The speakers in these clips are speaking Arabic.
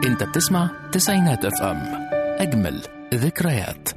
انت بتسمع تسعينات اف ام، اجمل ذكريات.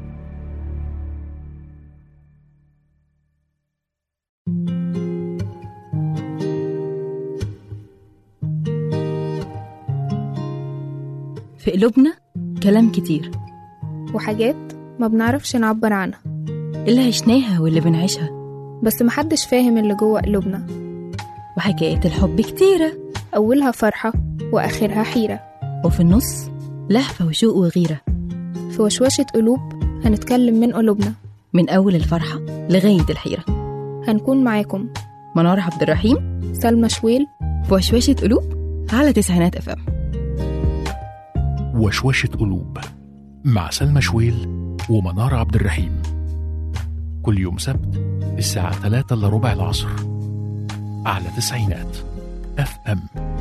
في قلوبنا كلام كتير وحاجات ما بنعرفش نعبر عنها، اللي عشناها واللي بنعيشها، بس محدش فاهم اللي جوه قلوبنا. وحكايات الحب كتيرة، أولها فرحة وآخرها حيرة، وفي النص لهفة وشوق وغيرة. في وشوشة قلوب هنتكلم من قلوبنا، من أول الفرحة لغاية الحيرة. هنكون معاكم منار عبد الرحيم، سلمى شويل، في وشوشة قلوب على تسعينات اف ام. وشوشة قلوب مع سلمى شويل ومنار عبد الرحيم، كل يوم سبت الساعة 3:15 العصر على تسعينات اف ام.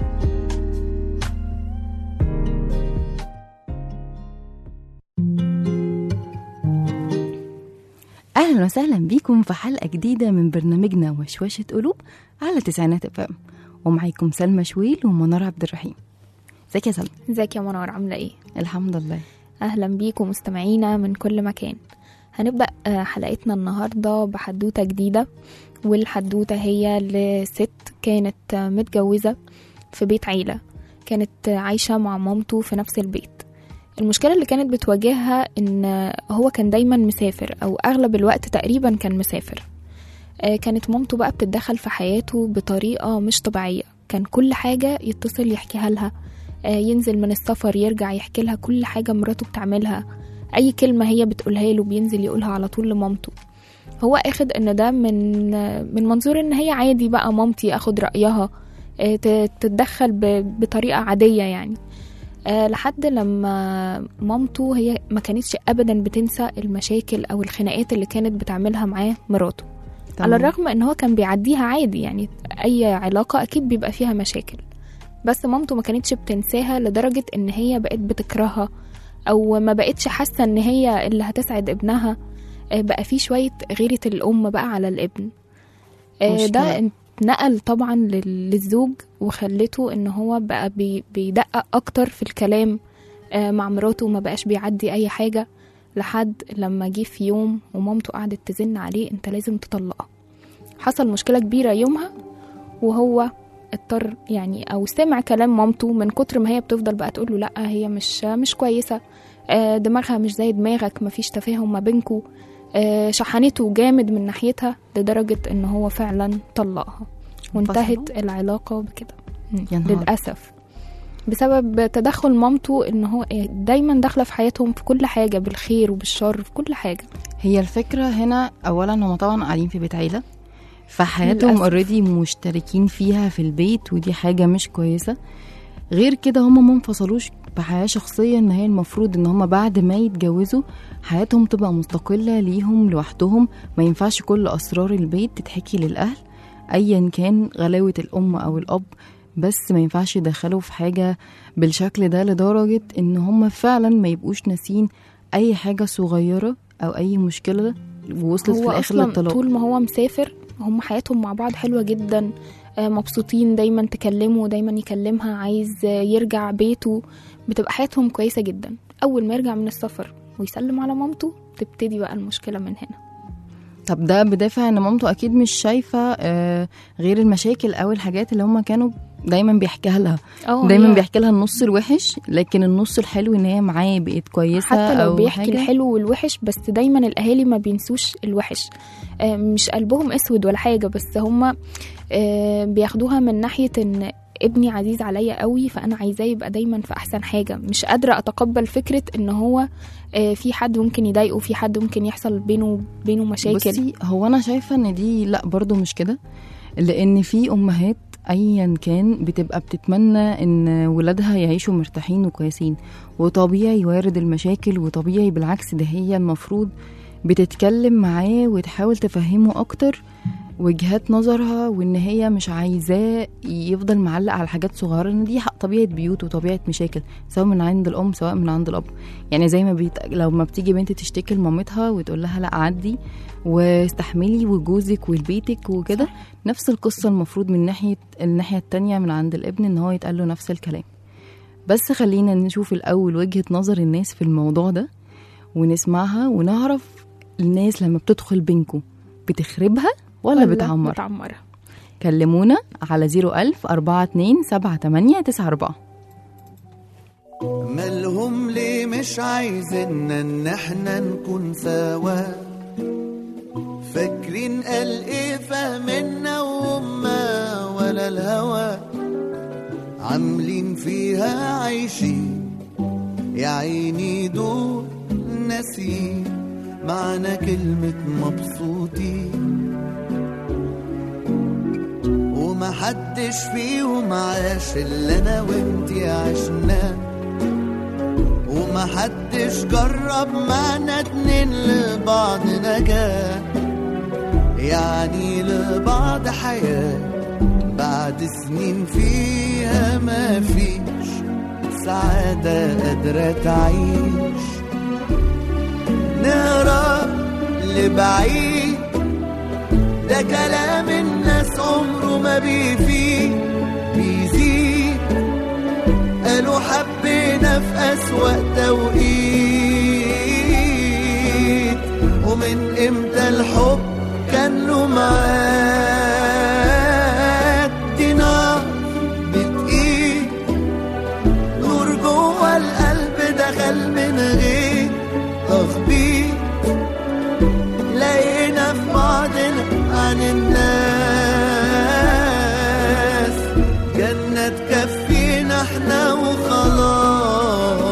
أهلا وسهلا بيكم في حلقة جديدة من برنامجنا وشوشة قلوب على تسعينات اف ام، ومعاكم سلمى شويل ومنار عبد الرحيم. ازيك يا سلمى؟ ازيك يا منار، عاملة ايه؟ الحمد لله. أهلا بيكم مستمعينا من كل مكان. هنبدأ حلقتنا النهاردة بحدوتة جديدة، والحدوتة هي لست كانت متجوزة في بيت عيلة، كانت عايشة مع مامته في نفس البيت. المشكلة اللي كانت بتواجهها إن هو كان دايما مسافر، أو أغلب الوقت تقريبا كان مسافر. كانت مامته بقى بتتدخل في حياته بطريقة مش طبيعية، كان كل حاجة يتصل يحكيها لها، ينزل من السفر يرجع يحكي لها كل حاجة مراته بتعملها، أي كلمة هي بتقولها له بينزل يقولها على طول لمامته. هو أخد إن ده من منظور إن هي عادي بقى مامتي أخد رأيها، تتدخل بطريقة عادية يعني. لحد لما مامته هي ما كانتش أبدا بتنسى المشاكل أو الخناقات اللي كانت بتعملها معاه مراته. على الرغم إن هو كان بيعديها عادي، يعني أي علاقة أكيد بيبقى فيها مشاكل، بس مامته ما كانتش بتنساها لدرجة إن هي بقت بتكرهها، أو ما بقتش حاسة إن هي اللي هتسعد ابنها. بقى فيه شوية غيرة الأم بقى على الابن. ده نقل طبعا للزوج، وخلته إن هو بقى بيدقق أكتر في الكلام مع مراته، وما بقاش بيعدي أي حاجة. لحد لما جه في يوم ومامته قعدت تزن عليه انت لازم تطلقها. حصل مشكلة كبيرة يومها، وهو اضطر يعني او سمع كلام مامته من كتر ما هي بتفضل بقى تقوله لا هي مش كويسة، دماغها مش زي دماغك، مفيش تفاهم ما بينكو. شحنته جامد من ناحيتها لدرجة ان هو فعلا طلقها، وانتهت العلاقة بكده للأسف، بسبب تدخل مامته. ان هو دايما داخله في حياتهم في كل حاجه، بالخير وبالشر في كل حاجه. هي الفكره هنا اولا هم طبعا قاعدين في بيت عيله، فحياتهم اوريدي مشتركين فيها في البيت، ودي حاجه مش كويسه. غير كده هم ما انفصلوش بحياه شخصيه، ان هي المفروض ان هم بعد ما يتجوزوا حياتهم تبقى مستقله ليهم لوحدهم. ما ينفعش كل اسرار البيت تتحكي للاهل ايا كان غلاوه الام او الاب، بس ما ينفعش يدخلوا في حاجة بالشكل ده لدرجة ان هم فعلا ما يبقوش ناسين اي حاجة صغيرة او اي مشكلة ووصلت في الاخر للطلاق. طول ما هو مسافر هم حياتهم مع بعض حلوة جدا، مبسوطين، دايما تكلمه دايما يكلمها، عايز يرجع بيته، بتبقى حياتهم كويسة جدا. اول ما يرجع من السفر ويسلم على مامته تبتدي بقى المشكلة من هنا. طب ده بدافع ان مامته اكيد مش شايفة غير المشاكل او الحاجات اللي هم كانوا دايما بيحكيها لها. دايما بيحكي لها النص الوحش، لكن النص الحلو ان هي معاه بقت كويسة. حتى لو أو بيحكي حاجة. الحلو والوحش، بس دايما الاهالي ما بينسوش الوحش. مش قلبهم اسود ولا حاجة، بس هم بياخدوها من ناحية ان ابني عزيز عليا قوي، فانا عايزاه يبقى دايما في احسن حاجة. مش قادرة اتقبل فكرة ان هو في حد ممكن يضايقه، في حد ممكن يحصل بينه مشاكل. بصي، هو انا شايفة ان دي لا برضو مش كده، لان في امهات ايا كان بتبقى بتتمنى ان ولادها يعيشوا مرتاحين وكويسين، وطبيعي وارد المشاكل، وطبيعي بالعكس ده هي المفروض بتتكلم معاه وتحاول تفهمه اكتر وجهات نظرها، وان هي مش عايزاه يفضل معلق على حاجات صغيره، ان دي طبيعه بيوت وطبيعه مشاكل، سواء من عند الام سواء من عند الاب. يعني زي ما لو ما بتيجي بنت تشتكي لمامتها وتقول لها لا عدي واستحملي وجوزك وبيتك وكده، نفس القصه المفروض من الناحيه التانية من عند الابن ان هو يتقال له نفس الكلام. بس خلينا نشوف الأول وجهة نظر الناس في الموضوع ده ونسمعها ونعرف الناس لما بتدخل بينكم بتخربها ولا بتعمرها. كلمونا على 010427894. مالهم ليه مش عايزيننا ان احنا نكون سوا؟ فاكرين قال ايه فهمنا وهما ولا الهوى؟ عاملين فيها عايشين يا عيني دول ناسين معنى كلمة مبسوطين، ومحدش فيهم عاش اللي انا وانتي عشناه، ومحدش جرب معنا اتنين لبعض نجاة، يعني لبعض حياة بعد سنين فيها ما فيش سعادة قادرة تعيش. نقرا لبعيد ده كلام الناس عمره ما بيفيد بيزيد، قالوا حبينا في أسوأ توقيت، ومن امتى الحب كان له معاد؟ دي نار بتقيد نور جوه القلب دخل من غير تخبيط، لقينا في بعضنا عن الناس جنة تكفينا احنا وخلاص.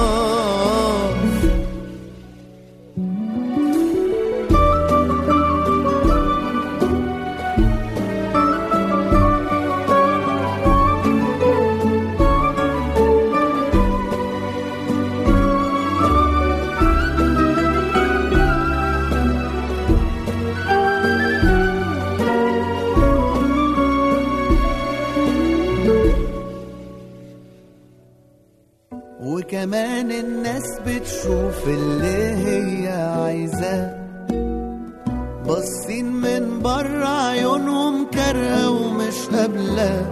وكمان الناس بتشوف اللي هي عايزاه، باصين من بره عيونهم كارهه ومش قابله،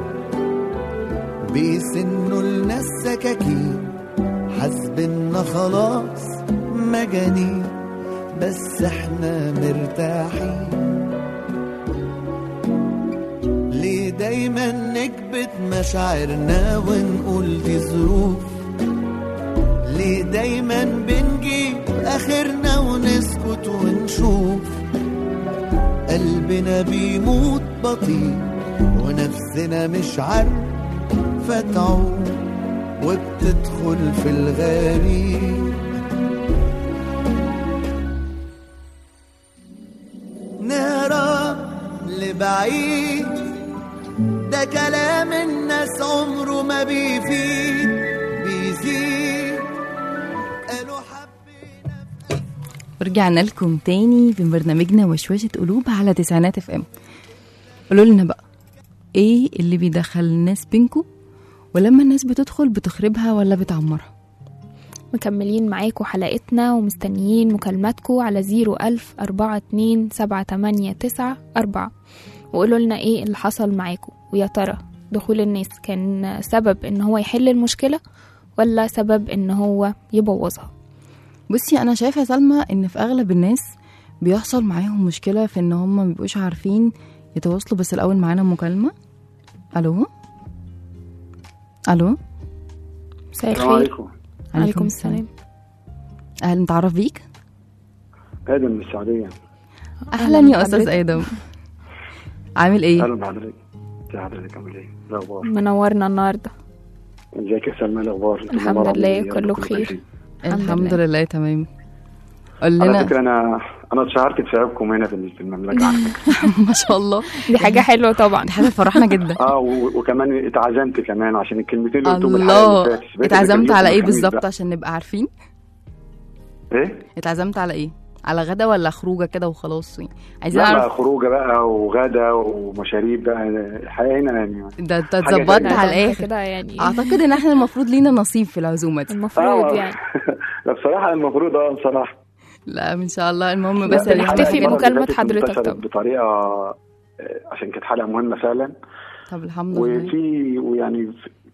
بيسنوا الناس سكاكين حاسبنا خلاص مجانين، بس احنا مرتاحين. ليه دايما نكبت مشاعرنا ونقول دي ظروف؟ ليه دايما بنجيب اخرنا ونسكت ونشوف؟ قلبنا بيموت بطيء ونفسنا مش عارفة تعوم، وبتدخل في الغريب. نهرب لبعيد ده كلام الناس عمره ما بيفيد بيزيد، قالوا حبينا. ورجعنا لكم تاني في برنامجنا وشوشة قلوب على تسعينات اف ام. قولوا لنا بقى ايه اللي بيدخل الناس بينكم، ولما الناس بتدخل بتخربها ولا بتعمرها؟ مكملين معاكم حلقتنا ومستنيين مكالماتكم على 010427894، وقولوا لنا ايه اللي حصل معاكم، ويا ترى دخول الناس كان سبب ان هو يحل المشكلة ولا سبب ان هو يبوظها؟ بصي انا شايفه يا سلمى ان في اغلب الناس بيحصل معاهم مشكله في ان هم مبيبقوش عارفين يتواصلوا. بس الاول معانا مكالمه. الو الو، مساء السلام الخير. عليكم. عليكم السلام. اهلا، نتعرف بيك. ادم من السعوديه. اهلا يا استاذ ادم، عامل ايه؟ اهلا بحضرتك. ازي حضرتك؟ عامل ايه؟ الاخبار؟ منورنا النهارده. ازيك يا سلمى؟ الاخبار؟ الحمد لله كله بخير. الحمد لله تمام. قول على لنا. فكره انا اتشهرت بسببكم هنا في المملكه على فكره. ما شاء الله، دي حاجة حلوة طبعا. دي حاجه فرحنا جدا. وكمان اتعزمت كمان عشان الكلمتين اللي قلتهم الله، الحلقه اللي فاتت. اتعزمت على ايه بالظبط عشان نبقى عارفين؟ ايه؟ اتعزمت على ايه؟ على غدا ولا خروجه كده وخلاص؟ عايزين لا نعرف. خروجه بقى وغدا ومشاريب بقى، الحياه هنا يعني. ده انت اتظبطت على الاخر كده يعني. اعتقد ان احنا المفروض لينا نصيب في العزومه دي. المفروض يعني. لا بصراحه المفروض بصراحه. لا ان شاء الله. المهم بس اللي نحتفي احنا بمكالمة حضرتك طبعا بطريقه عشان كانت حلقه مهمه فعلا. طب الحمد لله. ويعني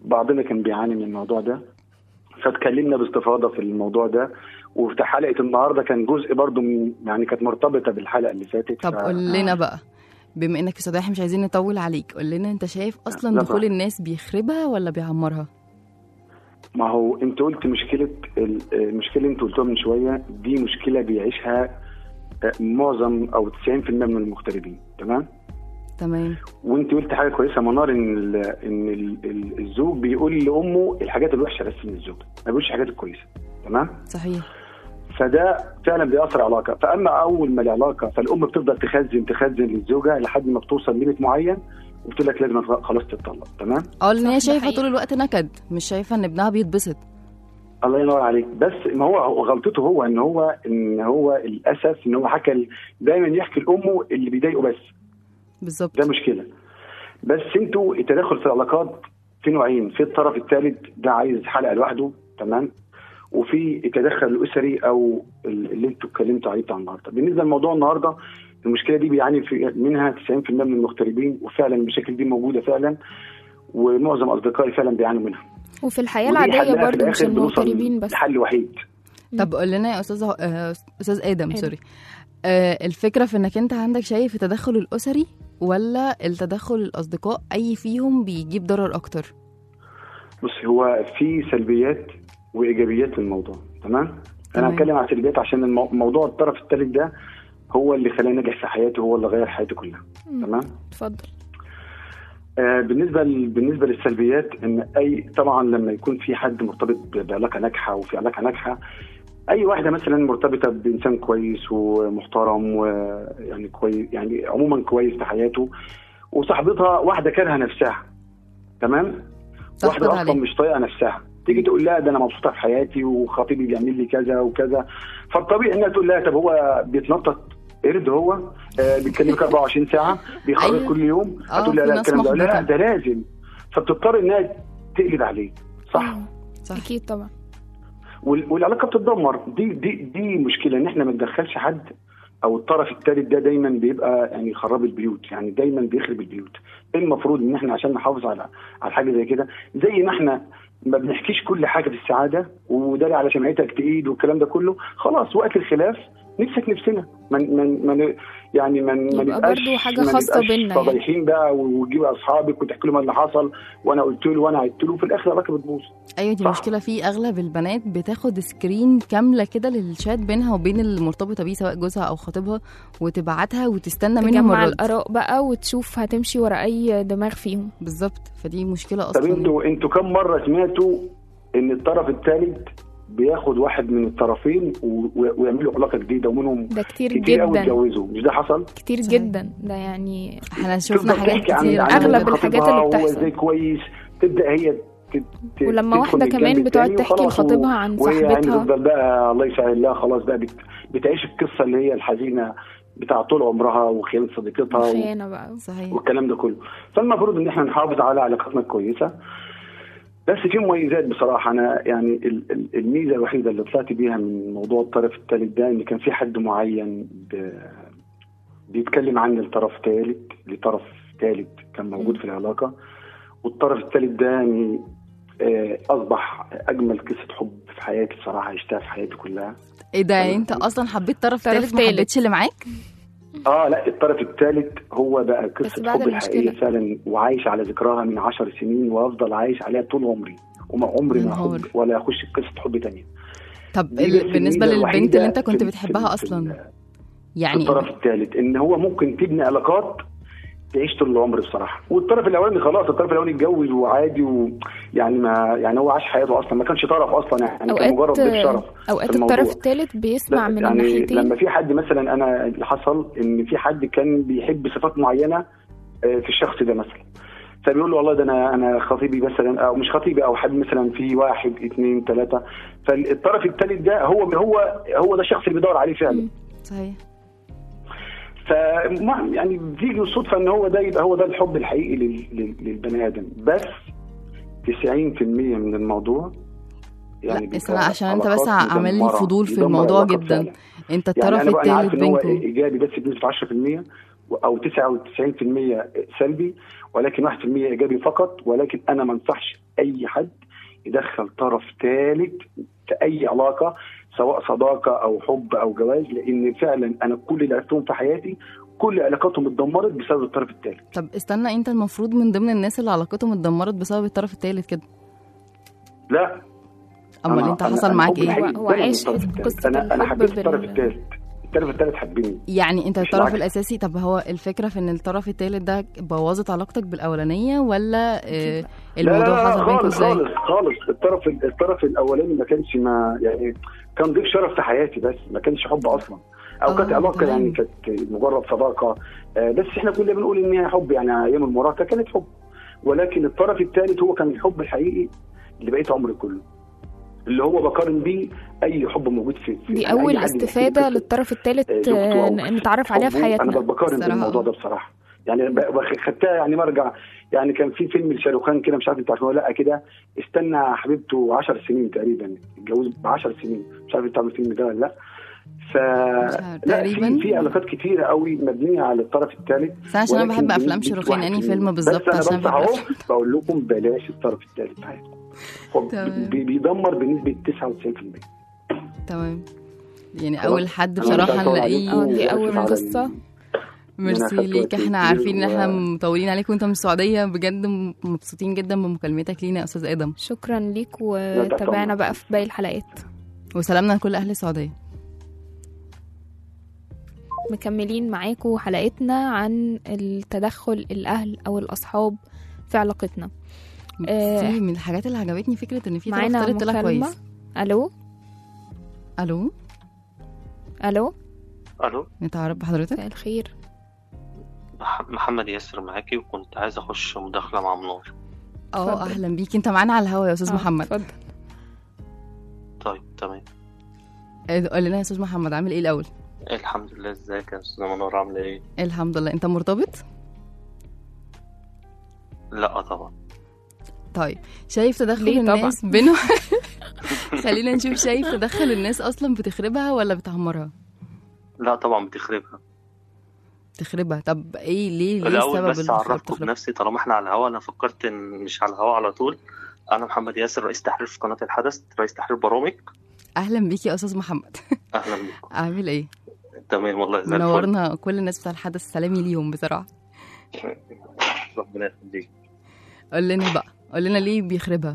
بعضنا كان بيعاني من الموضوع ده، فاتكلمنا باستفاضه في الموضوع ده. وفي حلقه النهارده كان جزء برضو من يعني كانت مرتبطه بالحلقه اللي فاتت. طب قول لنا بقى، بما انك استاذ احمد مش عايزين نطول عليك، قول لنا انت شايف اصلا لا دخول طبعا. الناس بيخربها ولا بيعمرها؟ ما هو انت قلت المشكله اللي انت قلتوها من شويه دي مشكله بيعيشها معظم او 90% من المغتربين. تمام. وانت قلت حاجه كويسه منار، ان الزوج بيقول لامه الحاجات الوحشه بس من الزوج، ما بيقولش الحاجات الكويسه. تمام. صحيح. فده فعلا بيأثر على العلاقه. فاما اول ما العلاقه فالام بتفضل تخزن للزوجه لحد ما بتوصل ليميت معين وبتقول لك لازم خلاص تتطلق. تمام. لان هي شايفه طول الوقت نكد، مش شايفه ان ابنها بيتبسط. الله ينور عليك. بس ما هو غلطته هو ان هو للاسف ان هو دايما يحكي لامه اللي بيضايقه بس. بالظبط. ده مشكله. بس انتوا التدخل في العلاقات في نوعين، في الطرف الثالث ده عايز حلقه لوحده. تمام. وفي التدخل الاسري او اللي انتوا اتكلمتوا عليه بتاع النهارده. بالنسبه لموضوع النهارده، المشكله دي بيعاني منها 90% من المغتربين، وفعلا المشاكل دي موجوده فعلا، ومعظم اصدقائي فعلا بيعانوا منها. وفي الحياه العاديه برضه مش المغتربين بس. حل وحيد. طب قول لنا يا استاذ ادم سوري، الفكره في انك انت عندك شايف التدخل الاسري ولا التدخل الاصدقاء، اي فيهم بيجيب ضرر اكتر؟ بص، هو في سلبيات وايجابيات للموضوع. تمام. انا هتكلم عن سلبيات عشان الموضوع الطرف الثالث ده هو اللي خلاني نجح في حياتي، هو اللي غير حياتي كلها. تمام. اتفضل. بالنسبه للسلبيات، ان طبعا لما يكون في حد مرتبط بعلاقه ناجحه وفي علاقه ناجحه، اي واحده مثلا مرتبطه بانسان كويس ومحترم ويعني كويس، يعني عموما كويس في حياته، وصاحبتها واحده كارهه نفسها. تمام. واحده اصلا مش طايقه نفسها، تيجي تقول لها ده انا مبسوطه في حياتي وخطيبي بيعمل لي كذا وكذا، فالطبيعي انها تقول لها طب هو بيتنطط قرد، هو بيتكلمك 24 ساعه، بيخرج أيوه. كل يوم. هتقول لها لا الكلام ده، لا ده لازم، فبتضطر انها تقلب عليه. صح. اكيد طبعا. والعلاقه بتتدمر. دي مشكله، ان احنا ما ندخلش حد، او الطرف الثالث ده دايما بيبقى يعني خراب البيوت، يعني دايما بيخرب البيوت. المفروض ان احنا عشان نحافظ على حاجه زي كده، زي ما احنا ما بنحكيش كل حاجه في السعاده وداري على شمعتك تقيد والكلام ده كله، خلاص وقت الخلاف نمسك نفسنا، ما نبقاش برضه حاجه خاصه بينا، فضايحين بقى وتجيب اصحابك وتحكي لهم اللي حصل وانا قلت له وانا عدت له، في الاخر العلاقه بتبوظ. ايوه دي مشكله. في اغلب البنات بتاخد سكرين كامله كده للشات بينها وبين المرتبطه بيه سواء جوزها او خطيبها، وتبعتها وتستنى منهم تجمع الاراء بقى وتشوف هتمشي ورا اي دماغ فيهم. بالظبط. فدي مشكله اصلا. طب انتوا كم مره سمعتوا ان الطرف الثالث بياخد واحد من الطرفين ويعملوا علاقه جديده ومنهم ده كتير جدا ويتجوزوا؟ مش ده حصل كتير صحيح. جدا ده يعني احنا شفنا حاجات كتير. اغلب الحاجات اللي بتحصل زي كويس تبدا هي ولما واحده كمان بتقعد تحكي لخطيبها عن صاحبتها تفضل بقى الله يسهل لها، خلاص بقى بتعيش القصه اللي هي الحزينه بتاع طول عمرها وخيانه صديقتها خيانه بقى. صحيح. والكلام ده كله. فالمفروض ان احنا نحافظ على علاقتنا الكويسه، بس في مميزات بصراحه. انا يعني الميزه الوحيده اللي طلعت بيها من موضوع الطرف الثالث ده، ان كان في حد معين بيتكلم عن الطرف ثالث كان موجود في العلاقه، والطرف الثالث ده يعني اصبح اجمل قصه حب في حياتي بصراحه عشتها في حياتي كلها. ايه ده؟ انت اصلا حبيت طرف ثالث ما حبيتش اللي معاك؟ لا الطرف الثالث هو بقى قصه حب الحقيقيه فعلا، وعايش على ذكراها من 10 سنين وافضل عايش عليها طول عمري، وما عمري ما احب ولا اخش قصه حب تانية. طب بالنسبه للبنت اللي انت كنت بتحبها اصلا، يعني الطرف الثالث ان هو ممكن تبني علاقات تعيش طول العمر بصراحه. والطرف الاولاني خلاص، الطرف الاولاني اتجوز وعادي، ويعني ما يعني هو عاش حياته اصلا، ما كانش طرف اصلا، يعني كان مجرد ضيف شرف. اوقات الطرف الثالث بيسمع من يعني الناحيتين. لما في حد مثلا، انا اللي حصل ان في حد كان بيحب صفات معينه في الشخص ده مثلا، فبيقول له والله ده انا خطيبي مثلا، او مش خطيبي، او حد مثلا في 1 2 3، فالطرف الثالث ده هو ده الشخص اللي بيدور عليه فعلا. صحيح. يعني بتيجي الصدفه ان هو ده يبقى هو ده الحب الحقيقي للبني ادم. بس 90% من الموضوع يعني لا عشان انت بس عامل لي فضول في الموضوع جدا فعلا. انت الطرف يعني الثالث بينكم ايجابي بس بنسبه 10% او 99% سلبي، ولكن 1% ايجابي فقط. ولكن انا ما انصحش اي حد يدخل طرف ثالث في اي علاقه، سواء صداقه او حب او جواز، لان فعلا انا كل اللي عرفتهم في حياتي كل علاقاتهم اتدمرت بسبب الطرف الثالث. طب استنى، انت المفروض من ضمن الناس اللي علاقتهم اتدمرت بسبب الطرف الثالث كده. لا، امال انت حصل معاك ايه؟ هو عايش قصه انا الحب حبيت الطرف الثالث. الطرف الثالث حبني يعني انت مش الطرف العكس. الاساسي. طب هو الفكره في ان الطرف الثالث ده بوظت علاقتك بالاولانيه، ولا الموضوع حصل بينكم ازاي؟ خالص. الطرف الاولاني ما كانش يعني كان ضيف شرف في حياتي، بس ما كانش حب اصلا، او كانت علاقه تمام. يعني كانت مجرد صداقه. بس احنا كنا بنقول ان هي حب، يعني ايام المراهقه كانت حب. ولكن الطرف الثالث هو كان الحب الحقيقي اللي بقيت عمري كله، اللي هو بقارن بيه اي حب موجود في دي يعني اول أي حد استفاده يحب للطرف الثالث زوجته أو نتعرف عليها في حبه. حياتنا. انا بقارن بصراحة. بالموضوع ده بصراحه، يعني خدتها يعني مرجع. يعني كان في فيلم لشاروخان كده، مش عارف انت عارفه ولا لا، كده استنى حبيبته 10 سنين تقريبا، اتجوز ب 10 سنين، مش عارف انت عارف الفيلم ده ولا لا. لا، تقريبا في علاقات كتيره قوي مبنيه على الطرف الثالث. بس عشان انا بحب افلام شاروخان، يعني فيلم بالظبط بس عشان انا بحب بس اهو بقول لكم بلاش الطرف الثالث معاكم، هو تمام. بيدمر بنسبه 99%. تمام. يعني خلاص؟ اول حد أنا مش بصراحه هطول نلاقيه. عليكم دي أول وآسف على قصة. ميرسي أخدت ليك، وقت احنا كتير عارفين ان احنا مطولين عليك وانت من السعوديه، بجد مبسوطين جدا بمكالمتك لينا يا استاذ ادم، شكرا ليك، وتابعنا بقى في باقي الحلقات. وسلامنا لكل اهل السعوديه. مكملين معاكم حلقتنا عن التدخل الأهل أو الأصحاب في علاقتنا. في من الحاجات اللي عجبتني فكره ان في طرف معانا ثالث طلع مكالمة. كويس. ألو الو، ألو، الو، نتعرف بحضرتك؟ مساء الخير. محمد ياسر معاكي، وكنت عايز اخش مداخله مع منور. اتفضل. اهلا بيك، انت معانا على الهوا يا استاذ محمد. اتفضل. طيب تمام. قول لنا يا استاذ محمد، عامل ايه الاول؟ الحمد لله. ازيك يا استاذه منور، عامله ايه؟ الحمد لله. انت مرتبط؟ لا طبعا. طيب، شايف تدخل ليه طبعا؟ الناس بينهم؟ خلينا نشوف، شايف تدخل الناس اصلا بتخربها ولا بتعمرها؟ لا طبعا بتخربها. تخربها. طب ايه ليه الاول السبب بس اللي اعرفكم بتخربها؟ بنفسي طالما احنا على الهوا. انا فكرت ان مش على الهوا على طول. انا محمد ياسر، رئيس تحرير في قناه الحدث، رئيس تحرير برامج. اهلا بيك يا استاذ محمد. اهلا بكم. عامل ايه؟ تمام والله زي الفل. منورنا كل الناس بتاع الحدث، سلامي ليهم بصراحه. ربنا يخليك. قول لنا بقى، قول لنا ليه بيخربها؟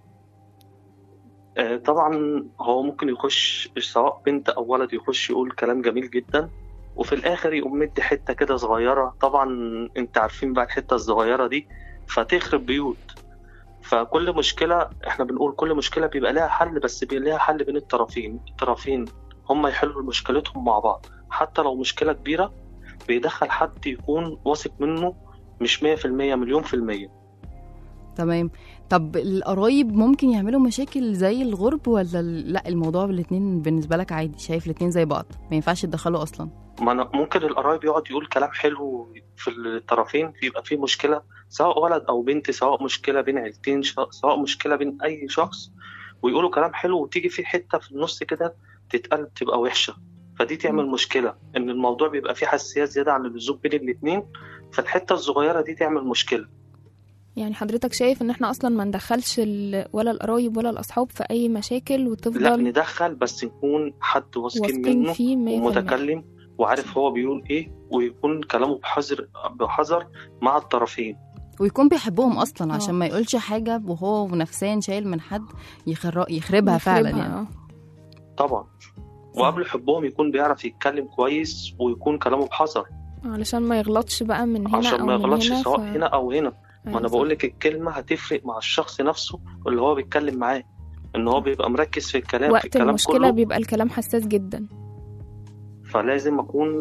طبعا هو ممكن يخش سواء بنت او ولد، يخش يقول كلام جميل جدا، وفي الاخر يقوم مدي حته كده صغيره. طبعا انت عارفين بقى الحته الصغيره دي فتخرب بيوت. فكل مشكله، احنا بنقول كل مشكله بيبقى لها حل، بس بيبقى لها حل بين الطرفين هم يحلوا مشكلتهم مع بعض. حتى لو مشكله كبيره بيدخل حد يكون واثق منه، مش 100%، مليون في المية. تمام. طب القرايب ممكن يعملوا مشاكل زي الغرب، ولا لا الموضوع بالاتنين بالنسبه لك عادي؟ شايف الاتنين زي بعض ما ينفعش يتدخلوا اصلا؟ ما أنا ممكن القرايب يقعد يقول كلام حلو في الطرفين، بيبقى فيه مشكلة سواء ولد أو بنت، سواء مشكلة بين عيلتين، سواء مشكلة بين أي شخص، ويقولوا كلام حلو وتيجي في حتة في النص كده تتقلب تبقى وحشة، فدي تعمل مشكلة. إن الموضوع بيبقى فيه حساسية زيادة عن اللزوم بين الاتنين، فالحتة الصغيرة دي تعمل مشكلة. يعني حضرتك شايف ان احنا اصلا ما ندخلش ولا القرايب ولا الاصحاب في اي مشاكل، لا وتفضل ندخل، بس نكون حد واثقين واثقين منه فيه 100%. ومتكلم وعارف هو بيقول ايه، ويكون كلامه بحذر مع الطرفين، ويكون بيحبهم اصلا عشان ما يقولش حاجه وهو نفسيا شايل من حد يخربها فعلا يعني. طبعا. وقبل حبهم يكون بيعرف يتكلم كويس ويكون كلامه بحذر، علشان ما يغلطش بقى من هنا عشان او ما من يغلطش هنا سواء هنا او هنا. ما انا صح. بقول لك الكلمه هتفرق مع الشخص نفسه اللي هو بيتكلم معاه، ان هو بيبقى مركز في الكلام، في وقت الكلام المشكلة كله. بيبقى الكلام حساس جدا. فلازم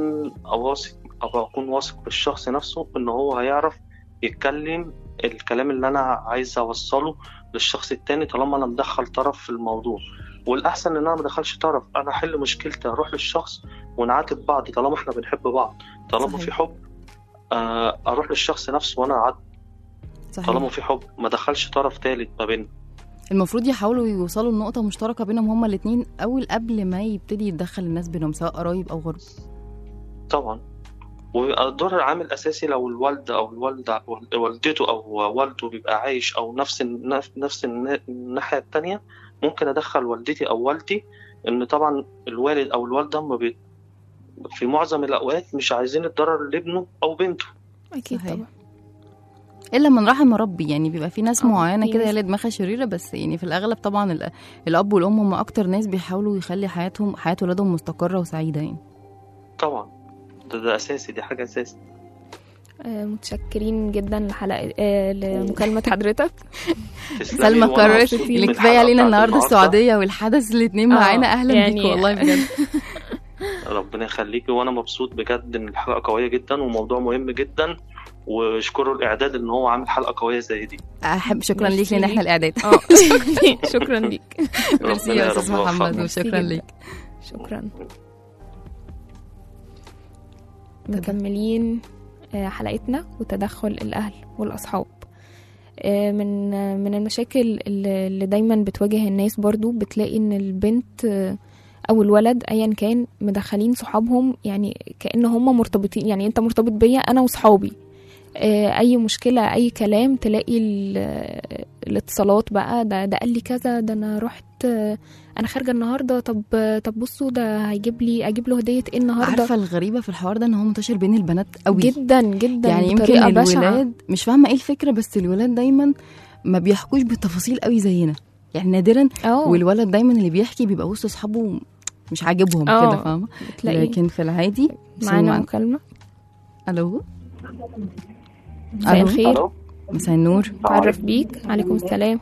اكون واثق بالشخص نفسه ان هو هيعرف يتكلم الكلام اللي انا عايز اوصله للشخص التاني، طالما انا مدخل طرف في الموضوع. والاحسن ان انا ما ادخلش طرف، انا احل مشكلتي، اروح للشخص ونعاتب بعض طالما احنا بنحب بعض. طالما صحيح. في حب اروح للشخص نفسه وانا اعاتب. طالما في حب ما دخلش طرف ثالث ما بيننا. المفروض يحاولوا يوصلوا لنقطة مشتركة بينهم هما الاتنين أول قبل ما يبتدي يتدخل الناس بينهم، سواء قرايب أو غرب. طبعا. ويبقى الدور العامل أساسي لو الوالدة أو والدته أو والده بيبقى عايش، أو نفس الناحية التانية ممكن أدخل والدتي أو والدي. إن طبعا الوالد أو الوالدة في معظم الأوقات مش عايزين الضرر لابنه أو بنته. اكيد صحيح. طبعا. الا من رحم ربي، يعني بيبقى في ناس معينه في كده ناس. هي اللي دماغها شريره، بس يعني في الاغلب طبعا الاب والام هم اكتر ناس بيحاولوا يخلي حياه ولادهم مستقره وسعيده يعني. طبعا ده أساسي، دي حاجة أساسي. متشكرين جدا لمكالمة حضرتك. تسلمي، سلمى وأنا قررت مبسوط اللي من كفايه الحلقة علينا بتاعت النهارده السعوديه والحدث الاثنين معانا. اهلا يعني بيك والله بجد. ربنا يخليكي، وانا مبسوط بجد ان الحلقه قويه جدا وموضوع مهم جدا، واشكروا الاعداد ان هو عامل حلقه قويه زي دي. احب شكرا ليك ميرسي لان احنا ليك. الاعداد. شكرا ليك. ميرسي ربنا يا يا استاذ رب محمد، يوفقك. وشكرا جدا. ليك. شكرا. مكملين حلقتنا وتدخل الأهل والأصحاب. من المشاكل اللي دايما بتواجه الناس برضو، بتلاقي ان البنت او الولد ايا كان مدخلين صحابهم، يعني كأن هم مرتبطين، يعني انت مرتبط بيا انا وصحابي. اي مشكلة اي كلام تلاقي الاتصالات بقى، ده قال لي كذا، ده انا رحت انا خارجه النهارده، طب بصوا ده اجيب له هديه ايه النهارده. عارفه الغريبه في الحوار ده ان هو منتشر بين البنات قوي جدا جدا، يعني يمكن بطريقة بشعة. الولاد مش فاهمه ايه الفكره، بس الولاد دايما ما بيحكوش بالتفاصيل قوي زينا يعني نادرا. والولد دايما اللي بيحكي بيبقى وسط اصحابه مش عاجبهم كده، فاهمه؟ لكن في العادي معانا مكالمه. الو، مساء الخير. مساء النور. تعرف بيك. عليكم السلام.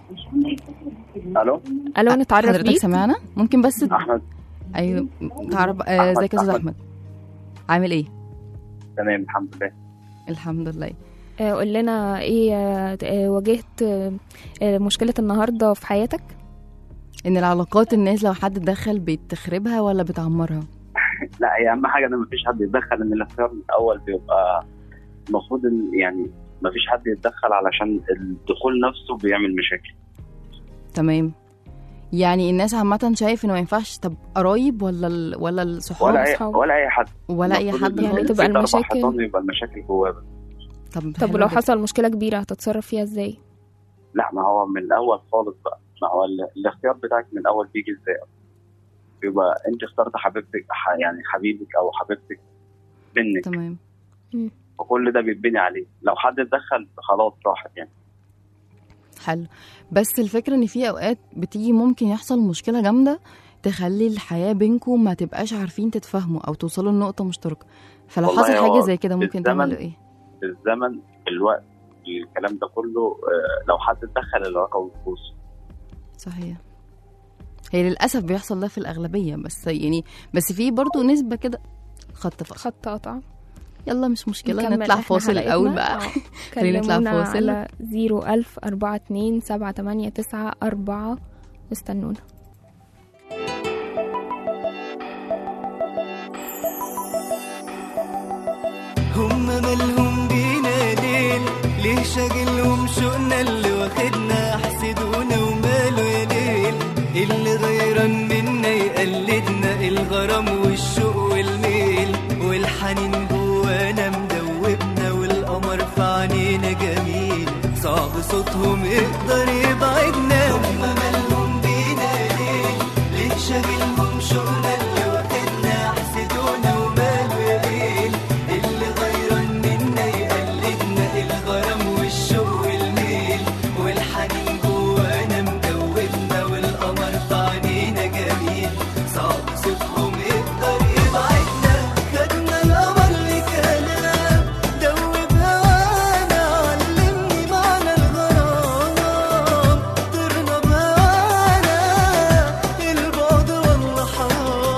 الو نتعرف حضرتك بيك. سمعنا؟ ممكن بس احمد. ايوه تعرف. ازيك يا استاذ احمد، عامل ايه؟ تمام الحمد لله. الحمد لله. قول لنا ايه واجهت مشكله النهارده في حياتك؟ ان العلاقات الناس لو حد دخل بتخربها ولا بتعمرها؟ لا هي اهم حاجه ان مفيش حد يتدخل، ان الاختيار من الاول بيبقى المفروض يعني مفيش حد يتدخل علشان الدخول نفسه بيعمل مشاكل. تمام. يعني الناس عامه شايف انه ما ينفعش. طب قرايب ولا الصحاب ولا اي حد يعني تبقى المشاكل يبقى المشاكل جواه. طب لو حصل مشكله كبيره هتتصرف فيها ازاي؟ لا ما هو من الاول خالص بقى، ما هو الاختيار بتاعك من الاول بيجي ازاي؟ يبقى انت اخترت حبيبتك، يعني حبيبك او حبيبتك منك. تمام. وكل ده بيتبني عليه، لو حد اتدخل خلاص راحت يعني. حلو. بس الفكرة ان في اوقات بتيجي ممكن يحصل مشكلة جامدة تخلي الحياة بينكم ما تبقاش عارفين تتفاهموا او توصلوا لنقطة مشتركة. فلو حصل حاجة زي كده ممكن تعملوا ايه؟ الزمن، الوقت، الكلام ده كله، لو حد اتدخل العلاقة بتبوظ. صحيح. هي للأسف بيحصل ده في الأغلبية، بس في برضو نسبة كده. خط قطع. يلا مش مشكلة، نطلع فاصل الأول بقى. خلينا نطلع فاصل على 010427894 واستنونا. هم مالهم بينا ليه شاغلهم شوقنا اللي واخدنا، حسدونا وماله يا ليل اللي غيران منا يقلدنا، الغرام والشوق والميل والحنين جوانا مدوبنا، والقمر في عينينا جميل صعب صوتهم يقدر يبعدنا. هم مالهم بينا ليه شاغلهم شوقنا اللي واخدنا، حسدونا وماله يا ليل اللي غيران منا يقلدنا، الغرام والشوق والميل والحنين جوانا مدوبنا، والقمر في عينينا جميل صعب صوتهم يقدر يبعدنا. خدنا القمر لكلام دوب هوانا، علمني معنى الغرام، طرنا بهوانا البعد والله حرام،